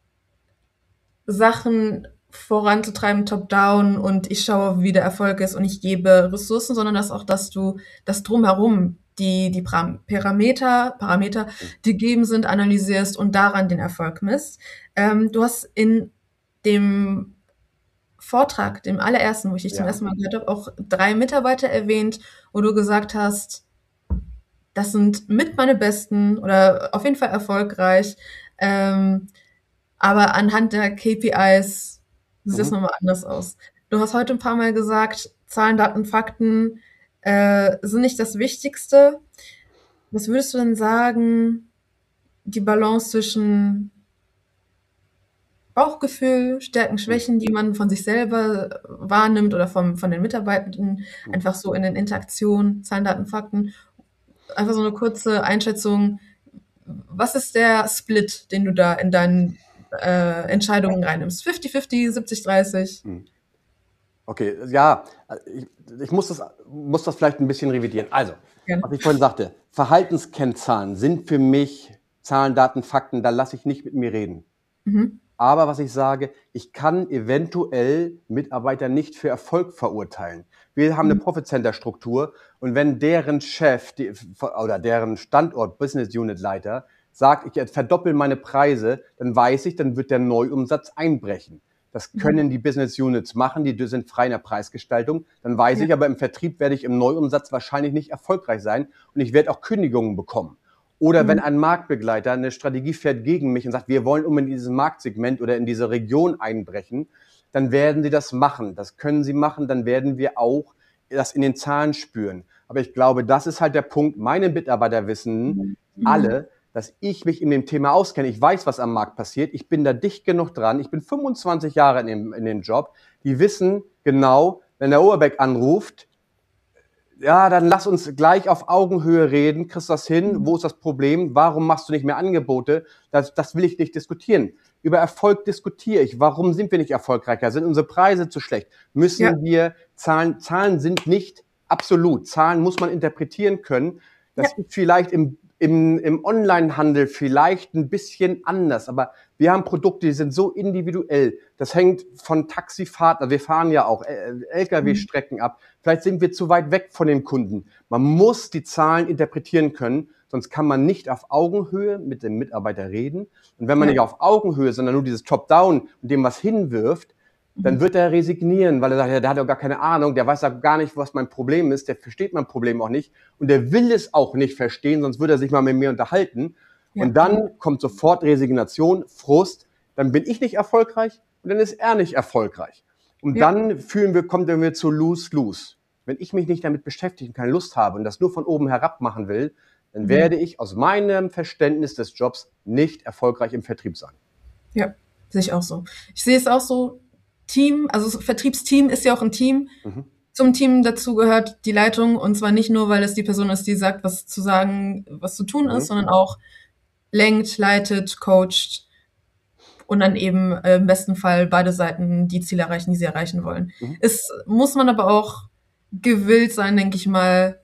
Sachen voranzutreiben, top-down und ich schaue, wie der Erfolg ist und ich gebe Ressourcen, sondern dass du das Drumherum, die Parameter, die gegeben sind, analysierst und daran den Erfolg misst. Du hast in dem Vortrag, dem allerersten, wo ich dich zum ersten Mal gehört habe, auch 3 Mitarbeiter erwähnt, wo du gesagt hast, das sind mit meine Besten oder auf jeden Fall erfolgreich. Aber anhand der KPIs sieht das nochmal anders aus. Du hast heute ein paar Mal gesagt, Zahlen, Daten, Fakten sind nicht das Wichtigste. Was würdest du denn sagen, die Balance zwischen Bauchgefühl, Stärken, Schwächen, die man von sich selber wahrnimmt oder von den Mitarbeitenden, einfach so in den Interaktionen, Zahlen, Daten, Fakten. Einfach so eine kurze Einschätzung. Was ist der Split, den du da in deinen Entscheidungen reinnimmst? 50-50, 70-30? Okay, ja, ich muss das vielleicht ein bisschen revidieren. Also, was ich vorhin sagte, Verhaltenskennzahlen sind für mich Zahlen, Daten, Fakten, da lasse ich nicht mit mir reden. Aber was ich sage, ich kann eventuell Mitarbeiter nicht für Erfolg verurteilen. Wir haben eine Profit-Center-Struktur und wenn deren Chef oder deren Standort, Business Unit Leiter, sagt, ich verdoppel meine Preise, dann weiß ich, dann wird der Neuumsatz einbrechen. Das können die Business Units machen, die sind frei in der Preisgestaltung. Dann weiß ich, aber im Vertrieb werde ich im Neuumsatz wahrscheinlich nicht erfolgreich sein und ich werde auch Kündigungen bekommen. Oder wenn ein Marktbegleiter eine Strategie fährt gegen mich und sagt, wir wollen in dieses Marktsegment oder in diese Region einbrechen, dann werden sie das machen. Das können sie machen, dann werden wir auch das in den Zahlen spüren. Aber ich glaube, das ist halt der Punkt. Meine Mitarbeiter wissen alle, dass ich mich in dem Thema auskenne. Ich weiß, was am Markt passiert. Ich bin da dicht genug dran. Ich bin 25 Jahre in dem Job. Die wissen genau, wenn der Overbeck anruft, ja, dann lass uns gleich auf Augenhöhe reden. Kriegst du das hin? Wo ist das Problem? Warum machst du nicht mehr Angebote? Das will ich nicht diskutieren. Über Erfolg diskutiere ich. Warum sind wir nicht erfolgreicher? Sind unsere Preise zu schlecht? Müssen wir Zahlen sind nicht absolut. Zahlen muss man interpretieren können. Das ist vielleicht im Onlinehandel vielleicht ein bisschen anders, aber wir haben Produkte, die sind so individuell. Das hängt von Taxifahrten, wir fahren ja auch LKW-Strecken ab. Vielleicht sind wir zu weit weg von dem Kunden. Man muss die Zahlen interpretieren können, sonst kann man nicht auf Augenhöhe mit dem Mitarbeiter reden. Und wenn man nicht auf Augenhöhe, sondern nur dieses Top-Down und dem was hinwirft, dann wird er resignieren, weil er sagt, ja, der hat doch gar keine Ahnung, der weiß ja gar nicht, was mein Problem ist, der versteht mein Problem auch nicht und der will es auch nicht verstehen, sonst würde er sich mal mit mir unterhalten. Und dann kommt sofort Resignation, Frust, dann bin ich nicht erfolgreich und dann ist er nicht erfolgreich. Und dann kommen wir zu Lose-Lose. Wenn ich mich nicht damit beschäftige und keine Lust habe und das nur von oben herab machen will, dann werde ich aus meinem Verständnis des Jobs nicht erfolgreich im Vertrieb sein. Ja, sehe ich auch so. Ich sehe es auch so, Team, also das Vertriebsteam ist ja auch ein Team. Zum Team dazu gehört die Leitung und zwar nicht nur, weil es die Person ist, die sagt, was zu sagen, was zu tun ist, sondern auch lenkt, leitet, coacht und dann eben im besten Fall beide Seiten die Ziele erreichen, die sie erreichen wollen. Es muss man aber auch gewillt sein, denke ich mal,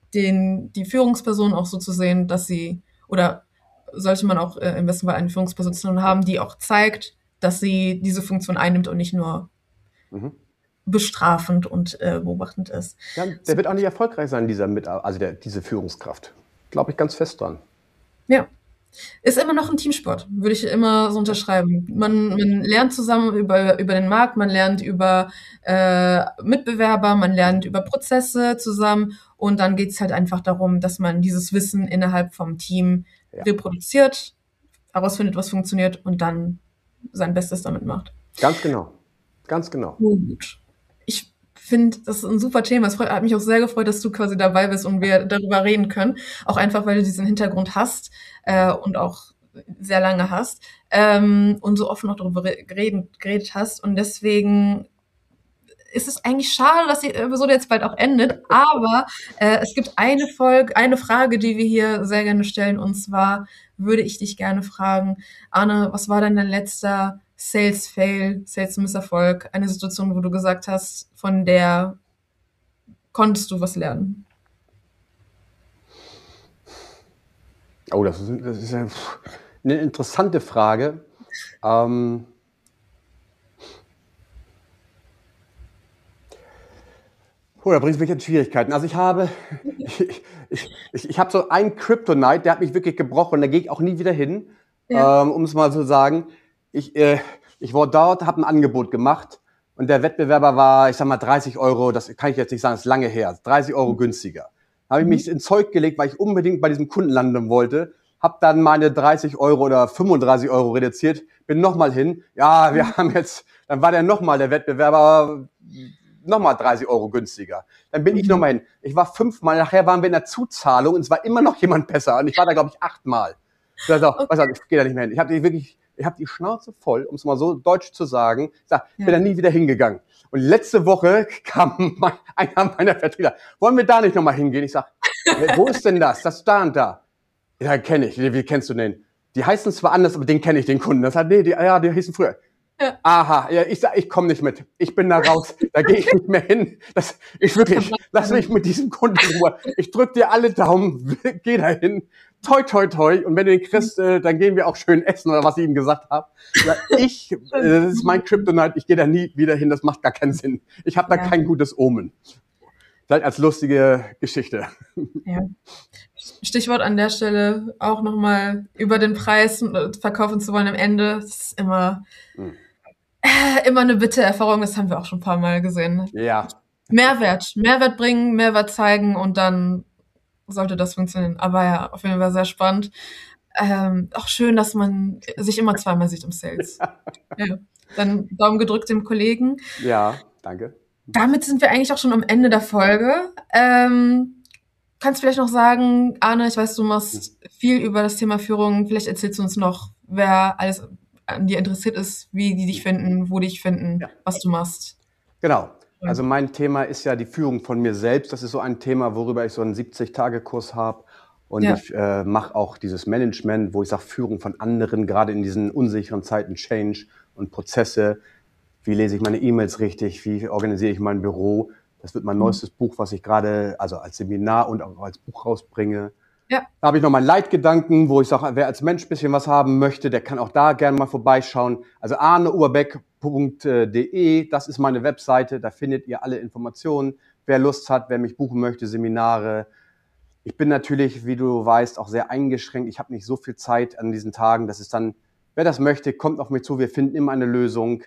die Führungsperson auch so zu sehen, dass sie, oder sollte man auch im besten Fall eine Führungsposition haben, die auch zeigt, dass sie diese Funktion einnimmt und nicht nur bestrafend und beobachtend ist. Ja, der wird auch nicht erfolgreich sein, diese Führungskraft. Glaube ich ganz fest dran. Ja. Ist immer noch ein Teamsport, würde ich immer so unterschreiben. Man lernt zusammen über den Markt, man lernt über Mitbewerber, man lernt über Prozesse zusammen und dann geht's halt einfach darum, dass man dieses Wissen innerhalb vom Team reproduziert, herausfindet, was funktioniert und dann sein Bestes damit macht. Ganz genau. Ganz genau. Gut. Ich finde, das ist ein super Thema. Es hat mich auch sehr gefreut, dass du quasi dabei bist und wir darüber reden können. Auch einfach, weil du diesen Hintergrund hast und auch sehr lange hast und so offen auch darüber geredet hast. Und deswegen ist es eigentlich schade, dass die Episode jetzt bald auch endet. Aber es gibt eine Frage, die wir hier sehr gerne stellen. Und zwar würde ich dich gerne fragen, Arne, was war denn dein letzter Sales-Fail, Sales-Misserfolg? Eine Situation, wo du gesagt hast, von der konntest du was lernen? Oh, das ist eine interessante Frage. Da bringt es mich in Schwierigkeiten. Also ich habe so einen Kryptonite, der hat mich wirklich gebrochen, da gehe ich auch nie wieder hin, um es mal so zu sagen. Ich war dort, habe ein Angebot gemacht und der Wettbewerber war, ich sag mal, 30 Euro, das kann ich jetzt nicht sagen, das ist lange her, 30 Euro günstiger. Da habe ich mich ins Zeug gelegt, weil ich unbedingt bei diesem Kunden landen wollte, habe dann meine 30 Euro oder 35 Euro reduziert, bin nochmal hin. Ja, dann war der nochmal der Wettbewerber, nochmal 30 Euro günstiger. Dann bin ich nochmal hin. Ich war 5-mal, nachher waren wir in der Zuzahlung und es war immer noch jemand besser. Und ich war da, glaube ich, 8-mal. Ich gehe da nicht mehr hin. Ich habe die Schnauze voll, um es mal so deutsch zu sagen. Ich bin da nie wieder hingegangen. Und letzte Woche kam einer meiner Vertreter. Wollen wir da nicht nochmal hingehen? Ich sage, wo ist denn das? Das ist da und da. Ja, kenne ich. Wie kennst du den? Die heißen zwar anders, aber den kenne ich, den Kunden. Das hat, die hießen früher. Ja. Aha, ja, ich komme nicht mit. Ich bin da raus. Da gehe ich nicht mehr hin. Lass mich mit diesem Kunden in Ruhe. Ich drück dir alle Daumen, geh da hin. Toi, toi, toi. Und wenn du den kriegst, dann gehen wir auch schön essen oder was ich ihm gesagt habe. Ja, das ist mein Kryptonite. Ich gehe da nie wieder hin. Das macht gar keinen Sinn. Ich habe da kein gutes Omen. Vielleicht als lustige Geschichte. Ja. Stichwort an der Stelle auch nochmal über den Preis verkaufen zu wollen am Ende. Das ist immer eine bittere Erfahrung. Das haben wir auch schon ein paar Mal gesehen. Ja. Mehrwert bringen, Mehrwert zeigen und dann sollte das funktionieren. Aber ja, auf jeden Fall sehr spannend. Auch schön, dass man sich immer zweimal sieht im Sales. Ja. Dann Daumen gedrückt dem Kollegen. Ja, danke. Damit sind wir eigentlich auch schon am Ende der Folge. Kannst du vielleicht noch sagen, Arne, ich weiß, du machst viel über das Thema Führung. Vielleicht erzählst du uns noch, wer alles an dir interessiert ist, wie die dich finden, wo die dich finden, was du machst. Genau. Also mein Thema ist ja die Führung von mir selbst. Das ist so ein Thema, worüber ich so einen 70-Tage-Kurs habe. Und ich mache auch dieses Management, wo ich sage, Führung von anderen, gerade in diesen unsicheren Zeiten, Change und Prozesse. Wie lese ich meine E-Mails richtig? Wie organisiere ich mein Büro? Das wird mein neuestes Buch, was ich gerade also als Seminar und auch als Buch rausbringe. Ja. Da habe ich noch meinen Leitgedanken, wo ich sage, wer als Mensch ein bisschen was haben möchte, der kann auch da gerne mal vorbeischauen. Also arneoberbeck.de, das ist meine Webseite, da findet ihr alle Informationen. Wer Lust hat, wer mich buchen möchte, Seminare. Ich bin natürlich, wie du weißt, auch sehr eingeschränkt. Ich habe nicht so viel Zeit an diesen Tagen. Das ist dann, wer das möchte, kommt auf mich zu. Wir finden immer eine Lösung.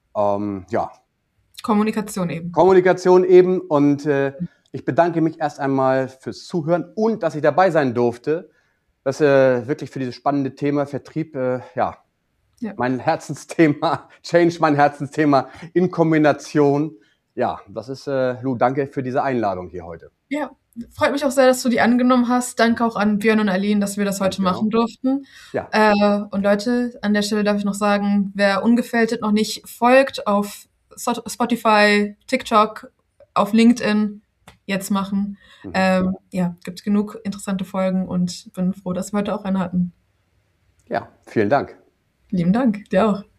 Kommunikation eben. Kommunikation eben und ich bedanke mich erst einmal fürs Zuhören und dass ich dabei sein durfte. Das wirklich für dieses spannende Thema Vertrieb, mein Herzensthema, Change mein Herzensthema in Kombination. Ja, das ist, Lou, danke für diese Einladung hier heute. Ja, freut mich auch sehr, dass du die angenommen hast. Danke auch an Björn und Aline, dass wir das heute machen durften. Ja. Und Leute, an der Stelle darf ich noch sagen, wer Ungefältet noch nicht folgt auf Spotify, TikTok, auf LinkedIn, jetzt machen. Gibt genug interessante Folgen und bin froh, dass wir heute auch eine hatten. Ja, vielen Dank. Lieben Dank, dir auch.